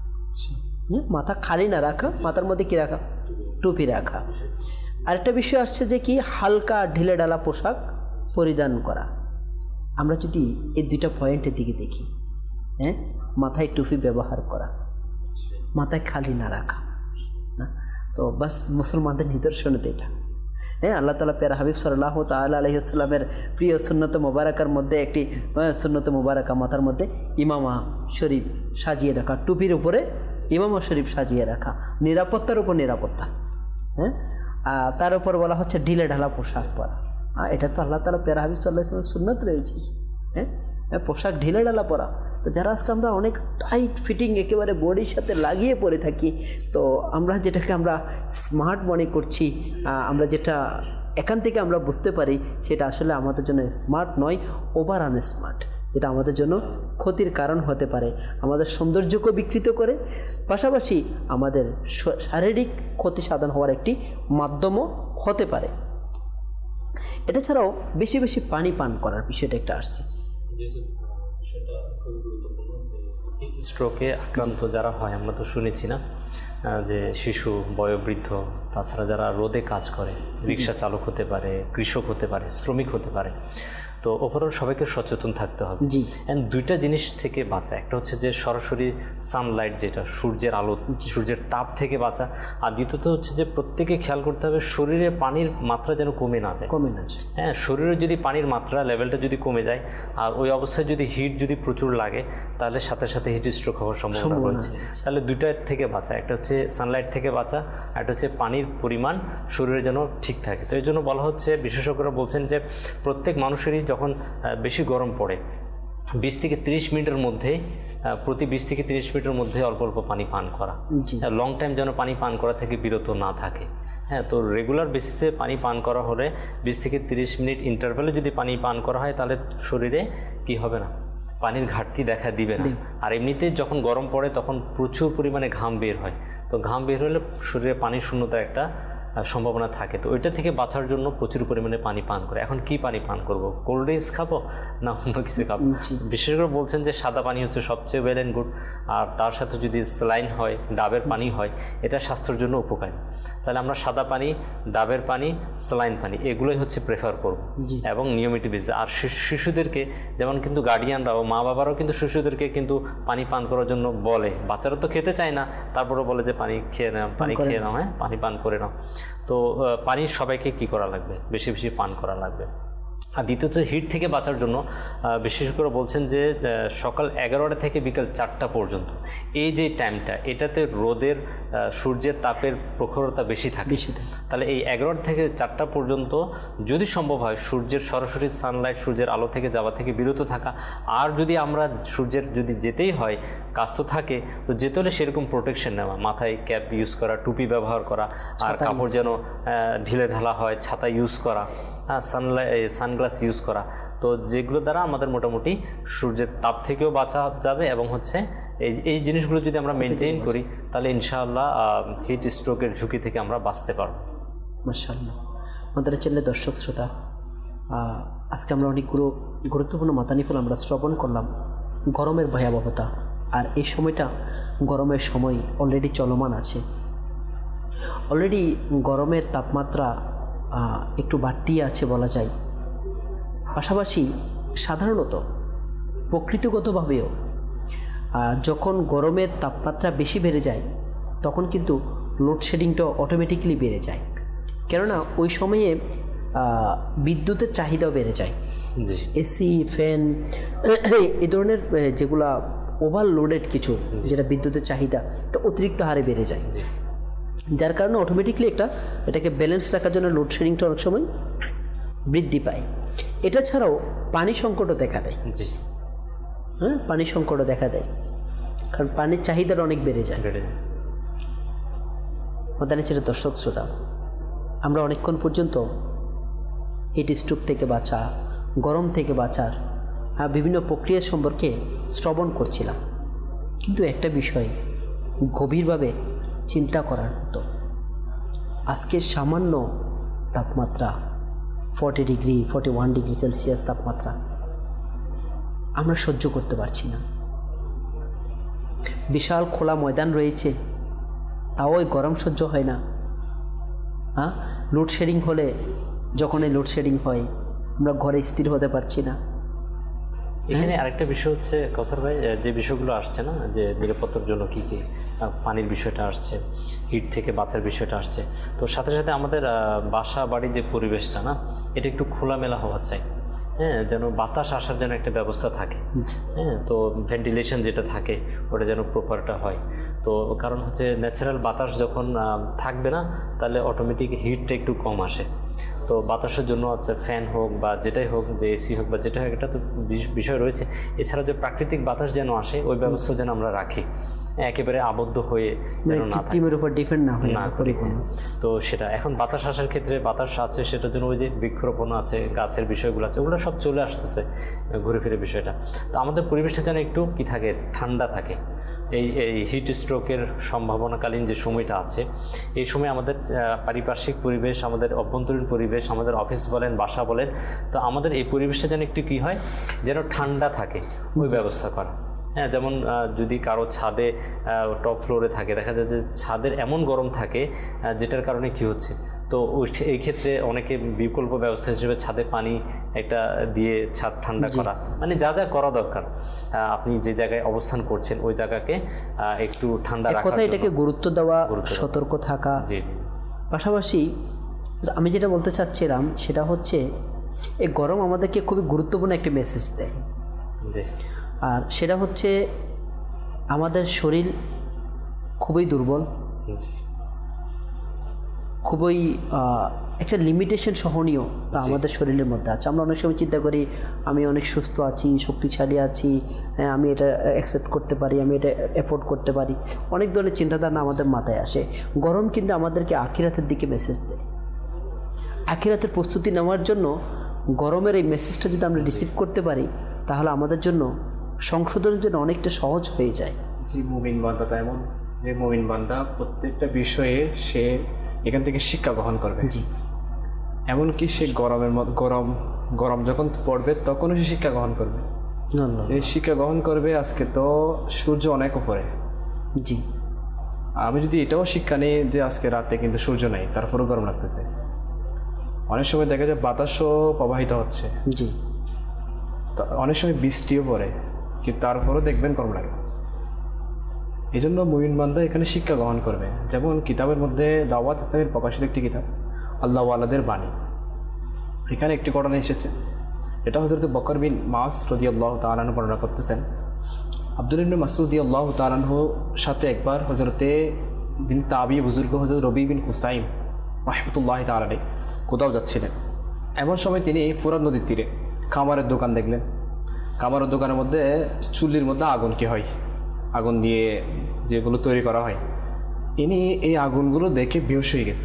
মাথা খালি না রাখা, মাথার মধ্যে কি রাখা, টুপি রাখা। আরেকটা বিষয় আসছে যে কি হালকা ঢিলে ঢালা পোশাক পরিধান করা। আমরা যদি এই দুইটা পয়েন্টের দিকে দেখি, হ্যাঁ, মাথায় টুপি ব্যবহার করা, মাথায় খালি না রাখা, না, তো বাস মুসলমানদের নিদর্শন এটা। হ্যাঁ, আল্লাহ তাআলা প্যারা হাবিব সাল্লাল্লাহু তাআলা আলাইহি ওয়াসাল্লামের প্রিয় সুন্নত মুবারাকার মধ্যে একটি সুন্নত মুবারাকা মাথার মধ্যে ইমামা শরীফ সাজিয়ে রাখা, টুপির উপরে ইমামা শরীফ সাজিয়ে রাখা, নিরাপত্তার উপর নিরাপত্তা। হ্যাঁ, তার উপর বলা হচ্ছে ঢিলে ঢালা পোশাক পরা। এটা তো আল্লাহ তাআলা প্যারা হাবিব সাল্লাল্লাহু আলাইহি ওয়াসাল্লামের সুন্নাত রয়েছে। হ্যাঁ, পোশাক ঢিলে ঢালা পরা। তো যারা আজকে আমরা অনেক টাইট ফিটিং একেবারে বডির সাথে লাগিয়ে পরে থাকি, তো আমরা যেটাকে আমরা স্মার্ট মনে করছি, আমরা যেটা এখান থেকে আমরা বুঝতে পারি সেটা আসলে আমাদের জন্য স্মার্ট নয়, ওভার আনস্মার্ট, যেটা আমাদের জন্য ক্ষতির কারণ হতে পারে, আমাদের সৌন্দর্যকে বিকৃত করে, পাশাপাশি আমাদের শারীরিক ক্ষতি সাধন হওয়ার একটি মাধ্যমও হতে পারে। এটা ছাড়াও বেশি বেশি পানি পান করার বিষয়টা একটা আসছে। স্ট্রোকে আক্রান্ত যারা হয়, আমরা তো শুনেছি না যে শিশু, বয়োবৃদ্ধ, তাছাড়া যারা রোদে কাজ করে, রিক্সা চালক হতে পারে, কৃষক হতে পারে, শ্রমিক হতে পারে, তো ওভারঅল সবাইকে সচেতন থাকতে হবে। জি, অ্যান্ড দুইটা জিনিস থেকে বাঁচা, একটা হচ্ছে যে সরাসরি সানলাইট, যেটা সূর্যের আলো, সূর্যের তাপ থেকে বাঁচা, আর দ্বিতীয়ত হচ্ছে যে প্রত্যেকে খেয়াল করতে হবে শরীরে পানির মাত্রা যেন কমে না যায়, কমে না যায়। হ্যাঁ, শরীরে যদি পানির মাত্রা লেভেলটা যদি কমে যায় আর ওই অবস্থায় যদি হিট যদি প্রচুর লাগে, তাহলে সাথে সাথে হিট স্ট্রোক হওয়ার সম্ভাবনা রয়েছে। তাহলে দুইটার থেকে বাঁচা, একটা হচ্ছে সানলাইট থেকে বাঁচা, একটা হচ্ছে পানির পরিমাণ শরীরে যেন ঠিক থাকে। তো এই জন্য বলা হচ্ছে, বিশেষজ্ঞরা বলছেন যে প্রত্যেক মানুষেরই যখন বেশি গরম পড়ে, বিশ থেকে তিরিশ মিনিটের মধ্যে, প্রতি বিশ থেকে তিরিশ মিনিটের মধ্যে অল্প অল্প পানি পান করা, লং টাইম যেন পানি পান করা থেকে বিরত না থাকে। হ্যাঁ, তো রেগুলার বেসিসে পানি পান করা হলে বিশ থেকে তিরিশ মিনিট ইন্টারভ্যালে যদি পানি পান করা হয়, তাহলে শরীরে কি হবে না, পানির ঘাটতি দেখা দিবে না। আর এমনিতে যখন গরম পড়ে তখন প্রচুর পরিমাণে ঘাম বের হয়, তো ঘাম বের হলে শরীরে পানির শূন্যতার একটা সম্ভাবনা থাকে। তো ওইটা থেকে বাঁচার জন্য প্রচুর পরিমাণে পানি পান করে। এখন কি পানি পান করব, কোল্ড ড্রিঙ্কস খাবো না অন্য কিছু খাবো? বিশেষ করে বলছেন যে সাদা পানি হচ্ছে সবচেয়ে ওয়েল অ্যান্ড গুড, আর তার সাথে যদি স্যালাইন হয়, ডাবের পানি হয়, এটা স্বাস্থ্যের জন্য উপকারী। তাহলে আমরা সাদা পানি, ডাবের পানি, স্যালাইন পানি এগুলোই হচ্ছে প্রেফার করব, এবং নিয়মিত বেসিসে। আর শিশুদেরকে যেমন কিন্তু গার্ডিয়ানরা ও মা বাবারাও কিন্তু শিশুদেরকে কিন্তু পানি পান করার জন্য বলে, বাচ্চারা তো খেতে চায় না, তারপরে বলে যে পানি খেয়ে নাও, পানি খেয়ে নাও, হ্যাঁ পানি পান করে নাও। তো পানি সবাইকে কি করা লাগবে, বেশি বেশি পান করা লাগবে। আর দ্বিতীয়ত হিট থেকে বাঁচার জন্য বিশেষ করে বলছেন যে সকাল এগারোটা থেকে বিকাল চারটা পর্যন্ত এই যে টাইমটা, এটাতে রোদের, সূর্যের তাপের প্রখরতা বেশি থাকে বেশি থাকে তাহলে এই এগারোটা থেকে চারটা পর্যন্ত যদি সম্ভব হয় সূর্যের সরাসরি সানলাইট, সূর্যের আলো থেকে যাওয়া থেকে বিরত থাকা। আর যদি আমরা সূর্যের যদি যেতেই হয়, কাজ তো থাকে, তো যেতে হলে সেরকম প্রোটেকশন নেওয়া, মাথায় ক্যাপ ইউজ করা, টুপি ব্যবহার করা, আর কাপড় যেন ঢিলে ঢালা হয়, ছাতা ইউজ করা, হ্যাঁ সানলাইট সানগ্লাস ইউজ করা। তো যেগুলো দ্বারা আমাদের মোটামুটি সূর্যের তাপ থেকেও বাঁচা যাবে, এবং হচ্ছে এই এই জিনিসগুলো যদি আমরা মেনটেন করি, তাহলে ইনশাআল্লাহ হিট স্ট্রোকের ঝুঁকি থেকে আমরা বাঁচতে পারব। মাশাআল্লাহ। আমাদের চ্যানেলের দর্শক শ্রোতা, আজকে আমরা অনেকগুলো গুরুত্বপূর্ণ মাতানিফল আমরা শ্রবণ করলাম। গরমের ভয়াবহতা, আর এই সময়টা গরমের সময় অলরেডি চলমান আছে। অলরেডি গরমের তাপমাত্রা একটু বাড়তি আছে বলা যায়। পাশাপাশি সাধারণত প্রকৃতিগতভাবেও যখন গরমের তাপমাত্রা বেশি বেড়ে যায়, তখন কিন্তু লোডশেডিংটা অটোমেটিকলি বেড়ে যায়, কেননা ওই সময়ে বিদ্যুতের চাহিদাও বেড়ে যায়। জি, এসি, ফ্যান, এই ধরনের যেগুলা ওভারলোডেড কিছু, যেটা বিদ্যুতের চাহিদা এটা অতিরিক্ত হারে বেড়ে যায়, যার কারণে অটোমেটিকলি একটা এটাকে ব্যালেন্স রাখার জন্য লোডশেডিংটা অনেক সময় বৃদ্ধি পায়। এটা ছাড়াও পানি সংকটও দেখা দেয়। জি, হ্যাঁ, পানি সংকটও দেখা দেয়, কারণ পানির চাহিদাটা অনেক বেড়ে যায়। আমাদের ছেলে দর্শক শ্রোতা, আমরা অনেকক্ষণ পর্যন্ত হিট স্ট্রোক থেকে বাঁচা, গরম থেকে বাঁচার বিভিন্ন প্রক্রিয়া সম্পর্কে শ্রবণ করছিলাম, কিন্তু একটা বিষয় গভীরভাবে চিন্তা করার মতো। আজকে সামান্য তাপমাত্রা forty degree forty one degree celsius তাপমাত্রা আমরা সহ্য করতে পারছি না। বিশাল খোলা ময়দান রয়েছে, তাও ওই গরম সহ্য হয় না। হ্যাঁ, লোডশেডিং হলে, যখন এই লোডশেডিং হয় আমরা ঘরে স্থির হতে পারছি না। এখানে আরেকটা বিষয় হচ্ছে কসার ভাই, যে বিষয়গুলো আসছে না, যে নিরাপত্তার জন্য কী কী পানির বিষয়টা আসছে, হিট থেকে বাঁচার বিষয়টা আসছে, তো সাথে সাথে আমাদের বাসা বাড়ির যে পরিবেশটা না, এটা একটু খোলামেলা হওয়া চাই। হ্যাঁ, যেন বাতাস আসার যেন একটা ব্যবস্থা থাকে। হ্যাঁ, তো ভেন্টিলেশন যেটা থাকে ওটা যেন প্রপারটা হয়। তো কারণ হচ্ছে ন্যাচারাল বাতাস যখন থাকবে না, তাহলে অটোমেটিক হিটটা একটু কম আসে। তো বাতাসের জন্য হচ্ছে ফ্যান হোক বা যেটাই হোক, যে এসি হোক বা যেটা হোক, এটা তো বিষয় রয়েছে। এছাড়া যে প্রাকৃতিক বাতাস যেন আসে, ওই ব্যবস্থা যেন আমরা রাখি, একেবারে আবদ্ধ হয়ে যেন না থাকে, টিমের উপর ডিপেন্ড না হয় না করি। তো সেটা এখন বাতাস আসার ক্ষেত্রে বাতাস আছে, সেটার জন্য ওই যে বৃক্ষরোপণ আছে, গাছের বিষয়গুলো আছে, ওগুলো সব চলে আসতেছে ঘুরে ফিরে বিষয়টা। তো আমাদের পরিবেশটা যেন একটু কী থাকে, ঠান্ডা থাকে। এই এই হিট স্ট্রোকের সম্ভাবনাকালীন যে সময়টা আছে, এই সময় আমাদের পারিপার্শ্বিক পরিবেশ, আমাদের অভ্যন্তরীণ পরিবেশ, আমাদের অফিস বলেন, বাসা বলেন, তো আমাদের এই পরিবেশটা যেন একটু কী হয়, যেন ঠান্ডা থাকে, ওই ব্যবস্থা করা। হ্যাঁ, যেমন যদি কারো ছাদে টপ ফ্লোরে থাকে, দেখা যায় যে ছাদের এমন গরম থাকে যেটার কারণে কি হচ্ছে, তো এই ক্ষেত্রে অনেকে বিকল্প ব্যবস্থা হিসেবে ছাদে পানি একটা দিয়ে ছাদ ঠান্ডা করা, মানে যা যা করা দরকার, আপনি যে জায়গায় অবস্থান করছেন ওই জায়গাকে একটু ঠান্ডা রাখা, কথা এটাকে গুরুত্ব দেওয়া, সতর্ক থাকা। জি, পাশাপাশি আমি যেটা বলতে চাচ্ছিলাম সেটা হচ্ছে এই গরম আমাদেরকে খুবই গুরুত্বপূর্ণ একটি মেসেজ দেয়। জি। আর সেটা হচ্ছে আমাদের শরীর খুবই দুর্বল, খুবই একটা লিমিটেশন সহনীয় তা আমাদের শরীরের মধ্যে আছে। আমরা অনেক সময় চিন্তা করি আমি অনেক সুস্থ আছি, শক্তিশালী আছি, আমি এটা অ্যাকসেপ্ট করতে পারি, আমি এটা এফোর্ড করতে পারি, অনেক ধরনের চিন্তাধারণা আমাদের মাথায় আসে। গরম কিন্তু আমাদেরকে আখিরাতের দিকে মেসেজ দেয়। আখিরাতের প্রস্তুতি নেওয়ার জন্য গরমের এই মেসেজটা যদি আমরা রিসিভ করতে পারি, তাহলে আমাদের জন্য সংশোধনের জন্য অনেকটা সহজ হয়ে যায়। জি, মুমিন বান্দা তো এমন যে মুমিন বান্দা প্রত্যেকটা বিষয়ে সে এখান থেকে শিক্ষা গ্রহণ করবে। জি, এমনকি সে গরমের মধ্যে গরম গরম যখন পড়বে তখনও সে শিক্ষা গ্রহণ করবে। এই শিক্ষা গ্রহণ করবে আজকে তো সূর্য অনেক উপরে। জি, আমি যদি এটাও শিক্ষা নিই যে আজকে রাতে কিন্তু সূর্য নেই, তারপরেও গরম লাগতেছে। অনেক সময় দেখা যায় বাতাসও প্রবাহিত হচ্ছে। জি, অনেক সময় বৃষ্টিও পড়ে, কিন্তু তারপরেও দেখবেন গরম লাগে। এই জন্য মুমিন বান্দা এখানে শিক্ষা গ্রহণ করবে। যেমন কিতাবের মধ্যে দাওয়াত ইসলামের প্রকাশিত একটি কিতাব আল্লাহ ওয়ালাদের বাণী, এখানে একটি ঘটনা এসেছে। এটা হযরত বকর বিন মাস রাদিয়াল্লাহু তাআলা আনহু বর্ণনা করতেছেন। আব্দুল্লাহ ইবনে মাসউদ রাদিয়াল্লাহু তাআলা আনহুর সাথে একবার হযরতে যিনি তাবী বুজুর্গ হযরত রবি বিন হুসাইন রাহমাতুল্লাহি তাআলা আলাইহি কোথাও যাচ্ছিলেন। এমন সময় তিনি ফুরাত নদীর তীরে খামারের দোকান দেখলেন। খামারের দোকানের মধ্যে চুল্লির মধ্যে আগুন কি হয়, আগুন দিয়ে যেগুলো তৈরি করা হয়, ইনি এই আগুনগুলো দেখে বেহুশ হয়ে গেছে।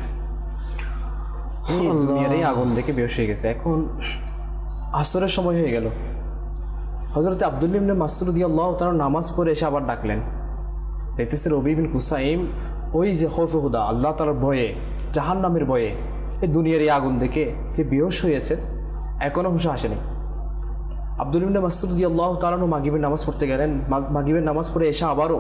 দুনিয়ার এই আগুন দেখে বেহুশ হয়ে গেছে। এখন আসরের সময় হয়ে গেল। হযরত আব্দুল্লাহ ইবনে মাসউদ রাদিয়াল্লাহু তাআলা নামাজ পড়ে এসে আবার ডাকলেন। দেখতেছে রবি বিন হুসাইন ওই যে খৌফে খুদা, আল্লাহ তাআলার ভয়ে, জাহান্নামের ভয়ে, এই দুনিয়ার এই আগুন দেখে যে বেহুশ হয়েছে, এখনও হুঁশ আসেনি। আব্দুল্লাহ ইবনে মাসউদ রাদিয়াল্লাহু তাআলা মাগরিবের নামাজ পড়তে গেলেন। মাগরিবের নামাজ পড়ে এসে আবারও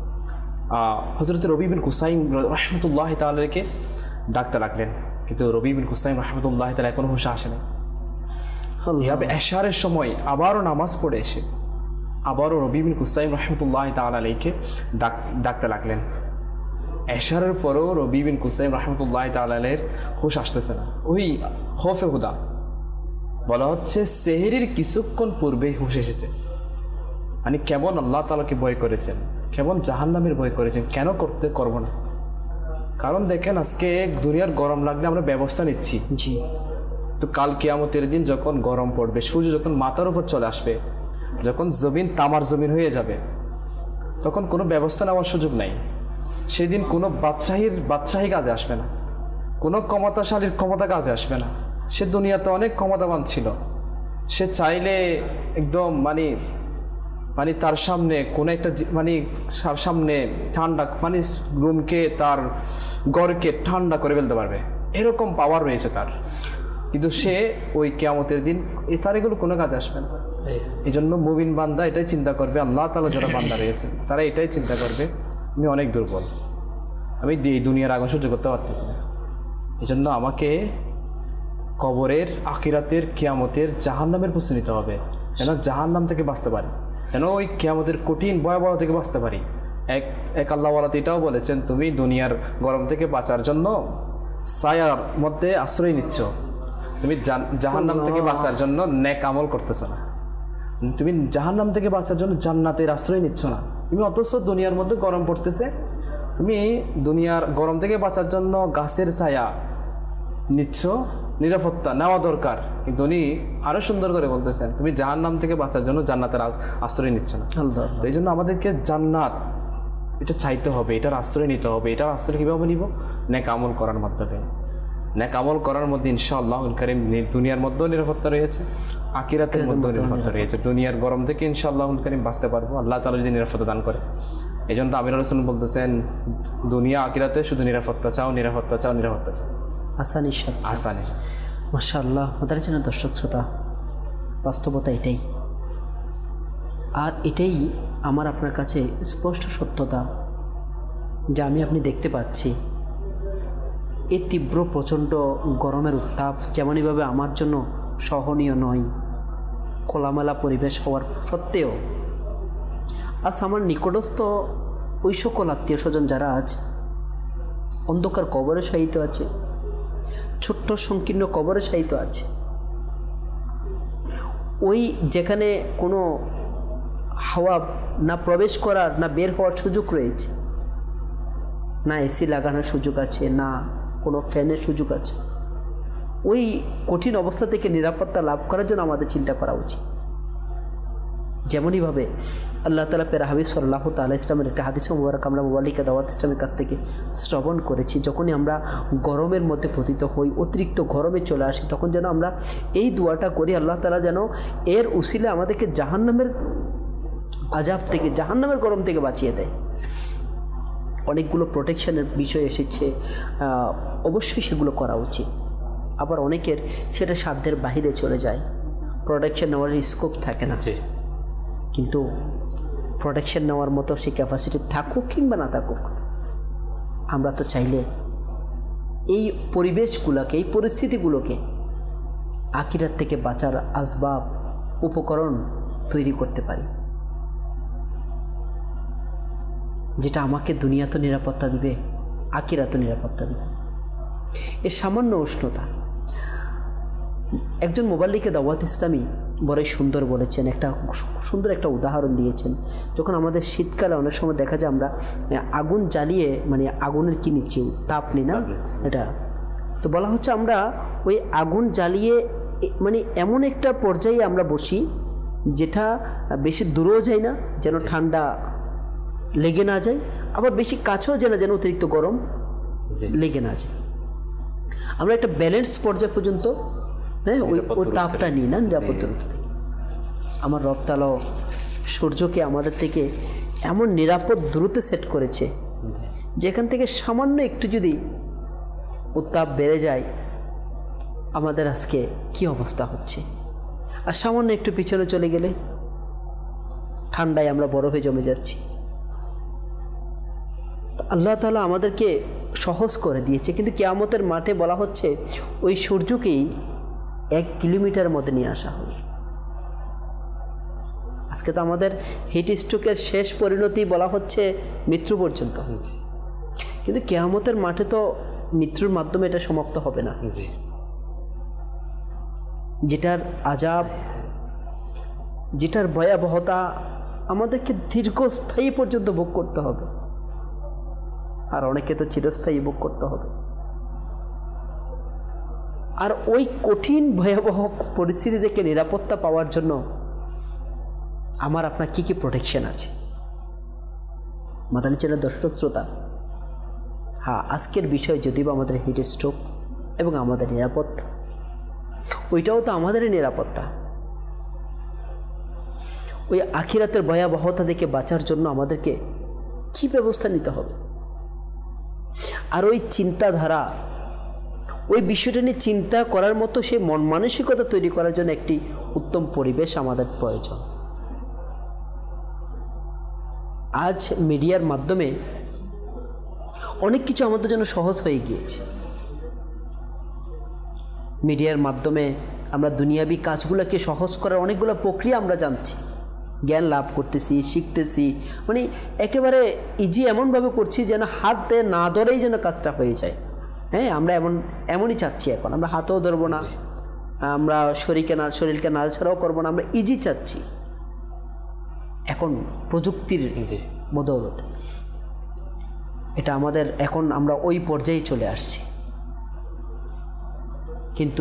হযরত রবি বিন হুসাইন রাহমাতুল্লাহি তাআলা আলাইহিকে ডাকতে লাগলেন, কিন্তু রবি বিন হুসাইন রাহমাতুল্লাহি তাআলা এখনও হুঁশ আসেনি। এভাবে এশারের সময় আবারও নামাজ পড়ে এসে আবারও রবি বিন হুসাইন রাহমাতুল্লাহি তাআলা আলাইহিকে ডাক ডাকতে লাগলেন। এশারের পরেও রবি বিন হুসাইন রাহমাতুল্লাহি তাআলা আলাইহির হুঁশ আসতেছে না। ওই খৌফে খুদা বলা হচ্ছে সেহরির কিছুক্ষণ পূর্বেই হুঁশ এসেছে। মানে কেমন আল্লাহ তাআলাকে ভয় করেছেন, কেমন জাহান্নামের ভয় করেছেন, কেন করতে করব না। কারণ দেখেন আজকে দুনিয়ার গরম লাগলে আমরা ব্যবস্থা নিচ্ছি। জি, তো কাল কিয়ামতের দিন যখন গরম পড়বে, সূর্য যখন মাথার উপর চলে আসবে, যখন জমিন তামার জমিন হয়ে যাবে, তখন কোনো ব্যবস্থা নেওয়ার সুযোগ নাই। সেদিন কোনো বাদশাহীর বাদশাহী কাজে আসবে না, কোনো ক্ষমতাশালীর ক্ষমতা কাজে আসবে না। সে দুনিয়াতে অনেক ক্ষমতাবান ছিল, সে চাইলে একদম মানে মানে তার সামনে কোনো একটা মানে তার সামনে ঠান্ডা মানে রুমকে তার ঘরকে ঠান্ডা করে ফেলতে পারবে, এরকম পাওয়ার রয়েছে তার। কিন্তু সে ওই কিয়ামতের দিন এই তার এগুলো কোনো কাজে আসবে না। এই জন্য মুমিন বান্দা এটাই চিন্তা করবে, আল্লাহ তাআলা যারা বান্দা রয়েছেন তারা এটাই চিন্তা করবে, আমি অনেক দুর্বল, আমি এই দুনিয়ার আগুন সহ্য করতে পারতেছি না। এই জন্য আমাকে কবরের, আখিরাতের, কিয়ামতের, জাহান্নামের প্রস্তুতি নিতে হবে। যেন জাহান্নাম থেকে বাঁচতে পারি, যেন ওই কিয়ামতের কঠিন ভয়াবহ থেকে বাঁচতে পারি। এক এক আল্লাহওয়ালা এটাও বলেছেন, তুমি দুনিয়ার গরম থেকে বাঁচার জন্য ছায়ার মধ্যে আশ্রয় নিচ্ছ, তুমি জাহান্নাম থেকে বাঁচার জন্য নেক আমল করতেছ না, তুমি জাহান্নাম থেকে বাঁচার জন্য জান্নাতের আশ্রয় নিচ্ছ না। তুমি অথচ দুনিয়ার মধ্যে গরম পড়তেছে, তুমি দুনিয়ার গরম থেকে বাঁচার জন্য গাছের ছায়া নিচ্ছ, নিরাপত্তা নেওয়া দরকার, কিন্তু উনি আরও সুন্দর করে বলতেছেন তুমি জাহান্নাম থেকে বাঁচার জন্য জান্নাতের আশ্রয় নিচ্ছ না। তো এই জন্য আমাদেরকে জান্নাত এটা চাইতে হবে, এটার আশ্রয় নিতে হবে। এটার আশ্রয় কীভাবে নিব? নেক আমল করার মাধ্যমে। নেক আমল করার মধ্যে ইনশাআল্লাহুল কারীম দুনিয়ার মধ্যেও নিরাপত্তা রয়েছে, আখিরাতের মধ্যেও নিরাপত্তা রয়েছে। দুনিয়ার গরম থেকে ইনশাআল্লাহুল কারীম বাঁচতে পারবো আল্লাহ তাআলা যদি নিরাপত্তা দান করে। এই জন্য আমির রাসূল বলতেছেন, দুনিয়া আখিরাতে শুধু নিরাপত্তা চাও, নিরাপত্তা চাও, নিরাপত্তা চাও, আসানির সাথে আসানি। মাশাআল্লাহ। আমাদের জন্য দর্শক শ্রোতা, বাস্তবতা এটাই, আর এটাই আমার আপনার কাছে স্পষ্ট সত্যতা যা আমি আপনি দেখতে পাচ্ছি। এই তীব্র প্রচণ্ড গরমের উত্তাপ যেমনইভাবে আমার জন্য সহনীয় নয়, খোলামেলা পরিবেশ হওয়ার সত্ত্বেও আজ আমার নিকটস্থ ওই সকল আত্মীয় স্বজন যারা আজ অন্ধকার কবরে শায়িত আছে, ছোট্ট সংকীর্ণ কবরে শায়িত আছে, ওই যেখানে কোনো হাওয়া না প্রবেশ করার না বের হওয়ার সুযোগ রয়েছে, না এসি লাগানোর সুযোগ আছে, না কোনো ফ্যানের সুযোগ আছে, ওই কঠিন অবস্থা থেকে নিরাপত্তা লাভ করার জন্য আমাদের চিন্তা করা উচিত। যেমনইভাবে আল্লাহ তাআলা পেরা হাবিব সাল্লাল্লাহু তাআলা ইসলামের একটা হাদিস মুবারক আমরা মুবাল্লিকা দাওয়াত ইসলামের কাছ থেকে শ্রবণ করেছি, যখনই আমরা গরমের মধ্যে পতিত হই, অতিরিক্ত গরমে চলে আসি, তখন যেন আমরা এই দোয়াটা করি, আল্লাহ তাআলা যেন এর উসিলে আমাদেরকে জাহান্নামের আযাব থেকে, জাহান্নামের গরম থেকে বাঁচিয়ে দেয়। অনেকগুলো প্রোটেকশনের বিষয় এসেছে, অবশ্যই সেগুলো করা উচিত। আবার অনেকের সেটা সাধ্যের বাহিরে চলে যায়, প্রোটেকশন নেওয়ার স্কোপ থাকে না, কিন্তু প্রোটেকশন নেওয়ার মতো সেই ক্যাপাসিটি থাকুক কিংবা না থাকুক, আমরা তো চাইলে এই পরিবেশগুলোকে, এই পরিস্থিতিগুলোকে আখিরাত থেকে বাঁচার আসবাব, উপকরণ তৈরি করতে পারি, যেটা আমাকে দুনিয়া তো নিরাপত্তা দিবে, আখিরাত তো নিরাপত্তা দিবে। এর সামান্য উষ্ণতা, একজন মুবাল্লিকে দাওয়াত ইসলামী বড়ই সুন্দর বলেছেন, একটা সুন্দর একটা উদাহরণ দিয়েছেন। যখন আমাদের শীতকালে অনেক সময় দেখা যায় আমরা আগুন জ্বালিয়ে, মানে আগুনের কি নিচ্ছি, তাপ নি না, এটা তো বলা হচ্ছে আমরা ওই আগুন জ্বালিয়ে মানে এমন একটা পর্যায়ে আমরা বসি যেটা বেশি দূরেও যায় না, যেন ঠান্ডা লেগে না যায়, আবার বেশি কাছেও যেন যেন অতিরিক্ত গরম লেগে না যায়। আমরা একটা ব্যালেন্স পর্যায় পর্যন্ত হ্যাঁ ওই ওই তাপটা নিই না, নিরাপদ দূরত্ব থেকে। আমার রব তাআলা সূর্যকে আমাদের থেকে এমন নিরাপদ দূরত্বে সেট করেছে, যেখান থেকে সামান্য একটু যদি উত্তাপ বেড়ে যায়, আমাদের আজকে কি অবস্থা হচ্ছে। আর সামান্য একটু পিছনে চলে গেলে ঠান্ডায় আমরা বরফে জমে যাচ্ছি। আল্লাহ তাআলা আমাদেরকে সহজ করে দিয়েছে, কিন্তু কিয়ামতের মাঠে বলা হচ্ছে ওই সূর্যকেই এক কিলোমিটার মধ্যে নিয়ে আসা হবে। আজকে তো আমাদের হিট স্ট্রোকের শেষ পরিণতি বলা হচ্ছে মৃত্যু পর্যন্ত, কিন্তু কিয়ামতের মাঠে তো মৃত্যুর মাধ্যমে এটা সমাপ্ত হবে না, যেটার আযাব, যেটার ভয়াবহতা আমাদেরকে দীর্ঘস্থায়ী পর্যন্ত ভোগ করতে হবে, আর অনেকে তো চিরস্থায়ী ভোগ করতে হবে। আর ওই কঠিন ভয়াবহ পরিস্থিতি থেকে নিরাপত্তা পাওয়ার জন্য আমার আপনার কি কি প্রোটেকশন আছে? মাদানী চ্যানেল দর্শক শ্রোতা, হ্যাঁ, আজকের বিষয় যদিও আমাদের হিট স্ট্রোক এবং আমাদের নিরাপত্তা, ওইটাও তো আমাদেরই নিরাপত্তা। ওই আখিরাতের ভয়াবহতা থেকে বাঁচার জন্য আমাদেরকে কি ব্যবস্থা নিতে হবে, আর ওই চিন্তাধারা, ওই বিষয়টা নিয়ে চিন্তা করার মতো সেই মন মানসিকতা তৈরি করার জন্য একটি উত্তম পরিবেশ আমাদের প্রয়োজন। আজ মিডিয়ার মাধ্যমে অনেক কিছু আমাদের জন্য সহজ হয়ে গিয়েছে। মিডিয়ার মাধ্যমে আমরা দুনিয়াবি কাজগুলোকে সহজ করার অনেকগুলো প্রক্রিয়া আমরা জানছি, জ্ঞান লাভ করতেছি, শিখতেছি, মানে একেবারে ইজি এমনভাবে করছি যেন হাতে না ধরেই যেন কাজটা হয়ে যায়। হ্যাঁ, আমরা এমন এমনই চাচ্ছি এখন, আমরা হাতেও ধরবো না, আমরা শরীরকে না শরীরকে নাড়াছাড়াও করবো না, আমরা ইজি চাচ্ছি এখন প্রযুক্তির বদৌলতে। এটা আমাদের এখন আমরা ওই পর্যায়ে চলে আসছি। কিন্তু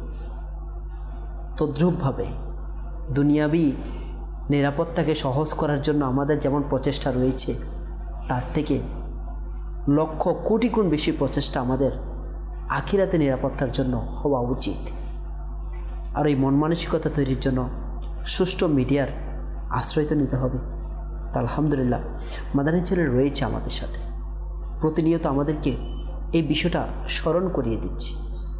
তদ্রূপভাবে দুনিয়াবি নিরাপত্তাকে সহজ করার জন্য আমাদের যেমন প্রচেষ্টা রয়েছে, তার থেকে লক্ষ কোটি গুণ বেশি প্রচেষ্টা আমাদের আখিরাতে নিরাপত্তার জন্য হওয়া উচিত। আর এই মন মানসিকতা তৈরির জন্য সুষ্ঠু মিডিয়ার আশ্রয় তো নিতে হবে। তা আলহামদুলিল্লাহ মাদানী চ্যানেল রয়েছে আমাদের সাথে, প্রতিনিয়ত আমাদেরকে এই বিষয়টা স্মরণ করিয়ে দিচ্ছে।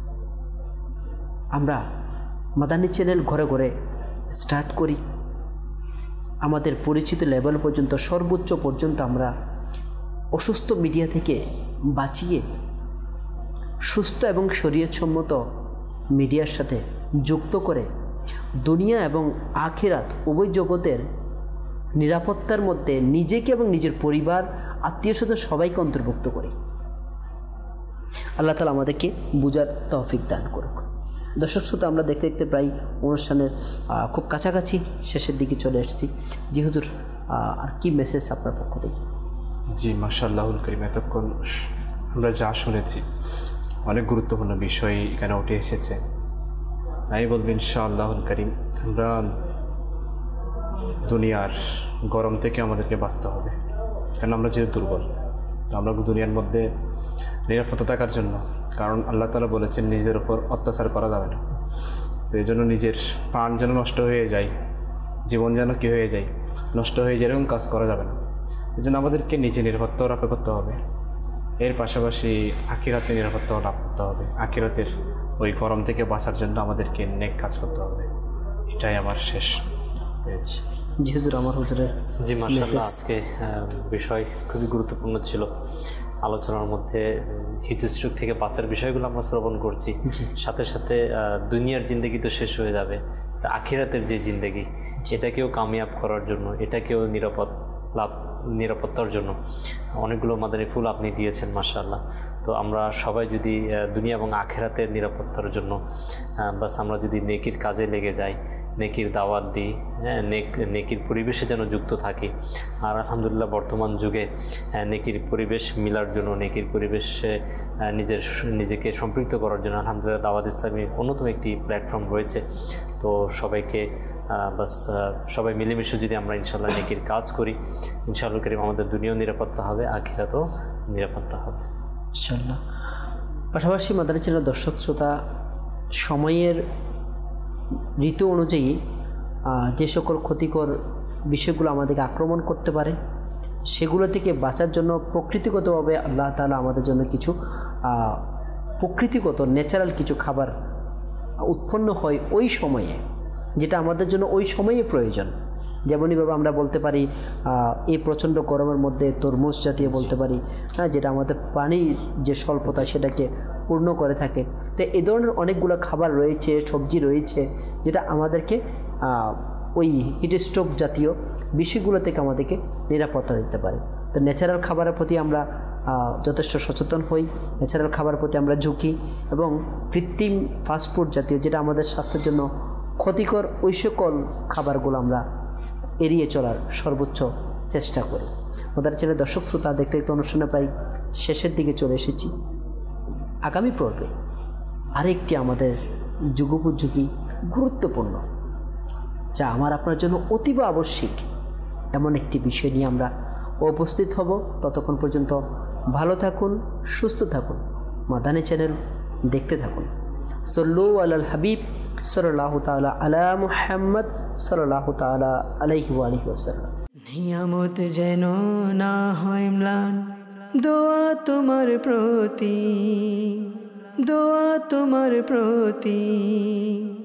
আমরা মাদানী চ্যানেল ঘরে ঘরে স্টার্ট করি, আমাদের পরিচিত লেভেল পর্যন্ত, সর্বোচ্চ পর্যন্ত আমরা অসুস্থ মিডিয়া থেকে বাঁচিয়ে সুস্থ এবং শরীয়তসম্মত মিডিয়ার সাথে যুক্ত করে দুনিয়া এবং আখিরাত উভয় জগতের নিরাপত্তার মধ্যে নিজেকে এবং নিজের পরিবার, আত্মীয় স্বজন সবাইকে অন্তর্ভুক্ত করি। আল্লাহ তাআলা আমাদেরকে বুঝার তৌফিক দান করুক। দর্শক শ্রোতা, আমরা দেখতে দেখতে প্রায় অনুষ্ঠানের খুব কাছাকাছি শেষের দিকে চলে এসেছি। জি হুজুর, আর কি মেসেজ আপনার পক্ষ থেকে? জি মাশাআল্লাহুল কারীম, এতক্ষণ আমরা যা শুনেছি অনেক গুরুত্বপূর্ণ বিষয় এখানে উঠে এসেছে। আমি বলবো ইনশাআল্লাহুল কারীম আমরা দুনিয়ার গরম থেকে আমাদেরকে বাঁচতে হবে, কারণ আমরা যেহেতু দুর্বল। আমরা দুনিয়ার মধ্যে নিরাপদ থাকার জন্য, কারণ আল্লাহ তাআলা বলেছেন নিজের উপর অত্যাচার করা যাবে না। তো এই জন্য নিজের প্রাণ যেন নষ্ট হয়ে যায়, জীবন যেন কী হয়ে যায়, নষ্ট হয়ে যায়, এরকম কাজ করা যাবে না। এই জন্য আমাদেরকে নিজে নিরাপত্তাও রক্ষা করতে হবে, এর পাশাপাশি আখিরাতে নিরাপত্তাও লাভ করতে হবে। আখিরাতের ওই গরম থেকে বাঁচার জন্য আমাদেরকে নেক কাজ করতে হবে। এটাই আমার শেষ। জি হুজুর, আমার হুজুরের জি মাশাআল্লাহ, আজকে বিষয় খুবই গুরুত্বপূর্ণ ছিল। আলোচনার মধ্যে হিতস্ট্রোক থেকে বাঁচার বিষয়গুলো আমরা শ্রবণ করছি, সাথে সাথে দুনিয়ার জিন্দেগি তো শেষ হয়ে যাবে, তা আখিরাতের যে জিন্দেগি এটাকেও কামিয়াব করার জন্য, এটাকেও নিরাপদ লাভ নিরাপত্তার জন্য অনেকগুলো মাদানী ফুল আপনি দিয়েছেন মাশাআল্লাহ। তো আমরা সবাই যদি দুনিয়া এবং আখিরাতের নিরাপত্তার জন্য বাস আমরা যদি নেকির কাজে লেগে যাই, নেকির দাওয়াত দিই, হ্যাঁ, নেক নেকির পরিবেশে যেন যুক্ত থাকি। আর আলহামদুলিল্লাহ বর্তমান যুগে নেকির পরিবেশ মিলার জন্য, নেকির পরিবেশে নিজের নিজেকে সম্পৃক্ত করার জন্য আলহামদুলিল্লাহ দাওয়াত ইসলামীর অন্যতম একটি প্ল্যাটফর্ম রয়েছে। তো সবাইকে বাস সবাই মিলেমিশে যদি আমরা ইনশাআল্লাহ নেকির কাজ করি, ইনশাআল্লাহ কারীম আমাদের দুনিয়াও নিরাপত্তা হবে, আখিরাতেও নিরাপত্তা হবে ইনশাআল্লাহ। পাশাপাশি মাদানী চ্যানেলের দর্শক শ্রোতা, সময়ের ঋতু অনুযায়ী যে সকল ক্ষতিকর বিষয়গুলো আমাদেরকে আক্রমণ করতে পারে, সেগুলো থেকে বাঁচার জন্য প্রকৃতিগতভাবে আল্লাহ তাআলা আমাদের জন্য কিছু প্রকৃতিগত ন্যাচারাল কিছু খাবার উৎপন্ন হয় ওই সময়ে, যেটা আমাদের জন্য ওই সময়ে প্রয়োজন। যেমনইভাবে আমরা বলতে পারি এই প্রচণ্ড গরমের মধ্যে তরমুজ জাতীয় বলতে পারি, হ্যাঁ, যেটা আমাদের পানির যে স্বল্পতা সেটাকে পূর্ণ করে থাকে। তো এই ধরনের অনেকগুলো খাবার রয়েছে, সবজি রয়েছে, যেটা আমাদেরকে ওই হিটস্ট্রোক জাতীয় বিষয়গুলো থেকে আমাদেরকে নিরাপত্তা দিতে পারে। তো ন্যাচারাল খাবারের প্রতি আমরা যথেষ্ট সচেতন হই, ন্যাচারাল খাবারের প্রতি আমরা ঝুঁকি, এবং কৃত্রিম ফাস্টফুড জাতীয় যেটা আমাদের স্বাস্থ্যের জন্য ক্ষতিকর ওই সকল খাবারগুলো আমরা এড়িয়ে চলার সর্বোচ্চ চেষ্টা করি। মাদানী চ্যানেলের দর্শক শ্রোতা, দেখতে দেখতে অনুষ্ঠানে প্রায় শেষের দিকে চলে এসেছি। আগামী পর্বে আরেকটি আমাদের যুগোপযোগী গুরুত্বপূর্ণ, যা আমার আপনার জন্য অতীব আবশ্যিক এমন একটি বিষয় নিয়ে আমরা উপস্থিত হব। ততক্ষণ পর্যন্ত ভালো থাকুন, সুস্থ থাকুন, মাদানী চ্যানেল দেখতে থাকুন। সল্লু আলাল হাবিব সাল্লাল্লাহু তাআলা আলা মুহাম্মদ সাল্লাল্লাহু তাআলা আলাইহি ওয়া আলিহি ওয়াসাল্লাম। নিয়ামত যেন না হয় ম্লান, দোয়া তোমার প্রতি, দোয়া তোমার প্রতি।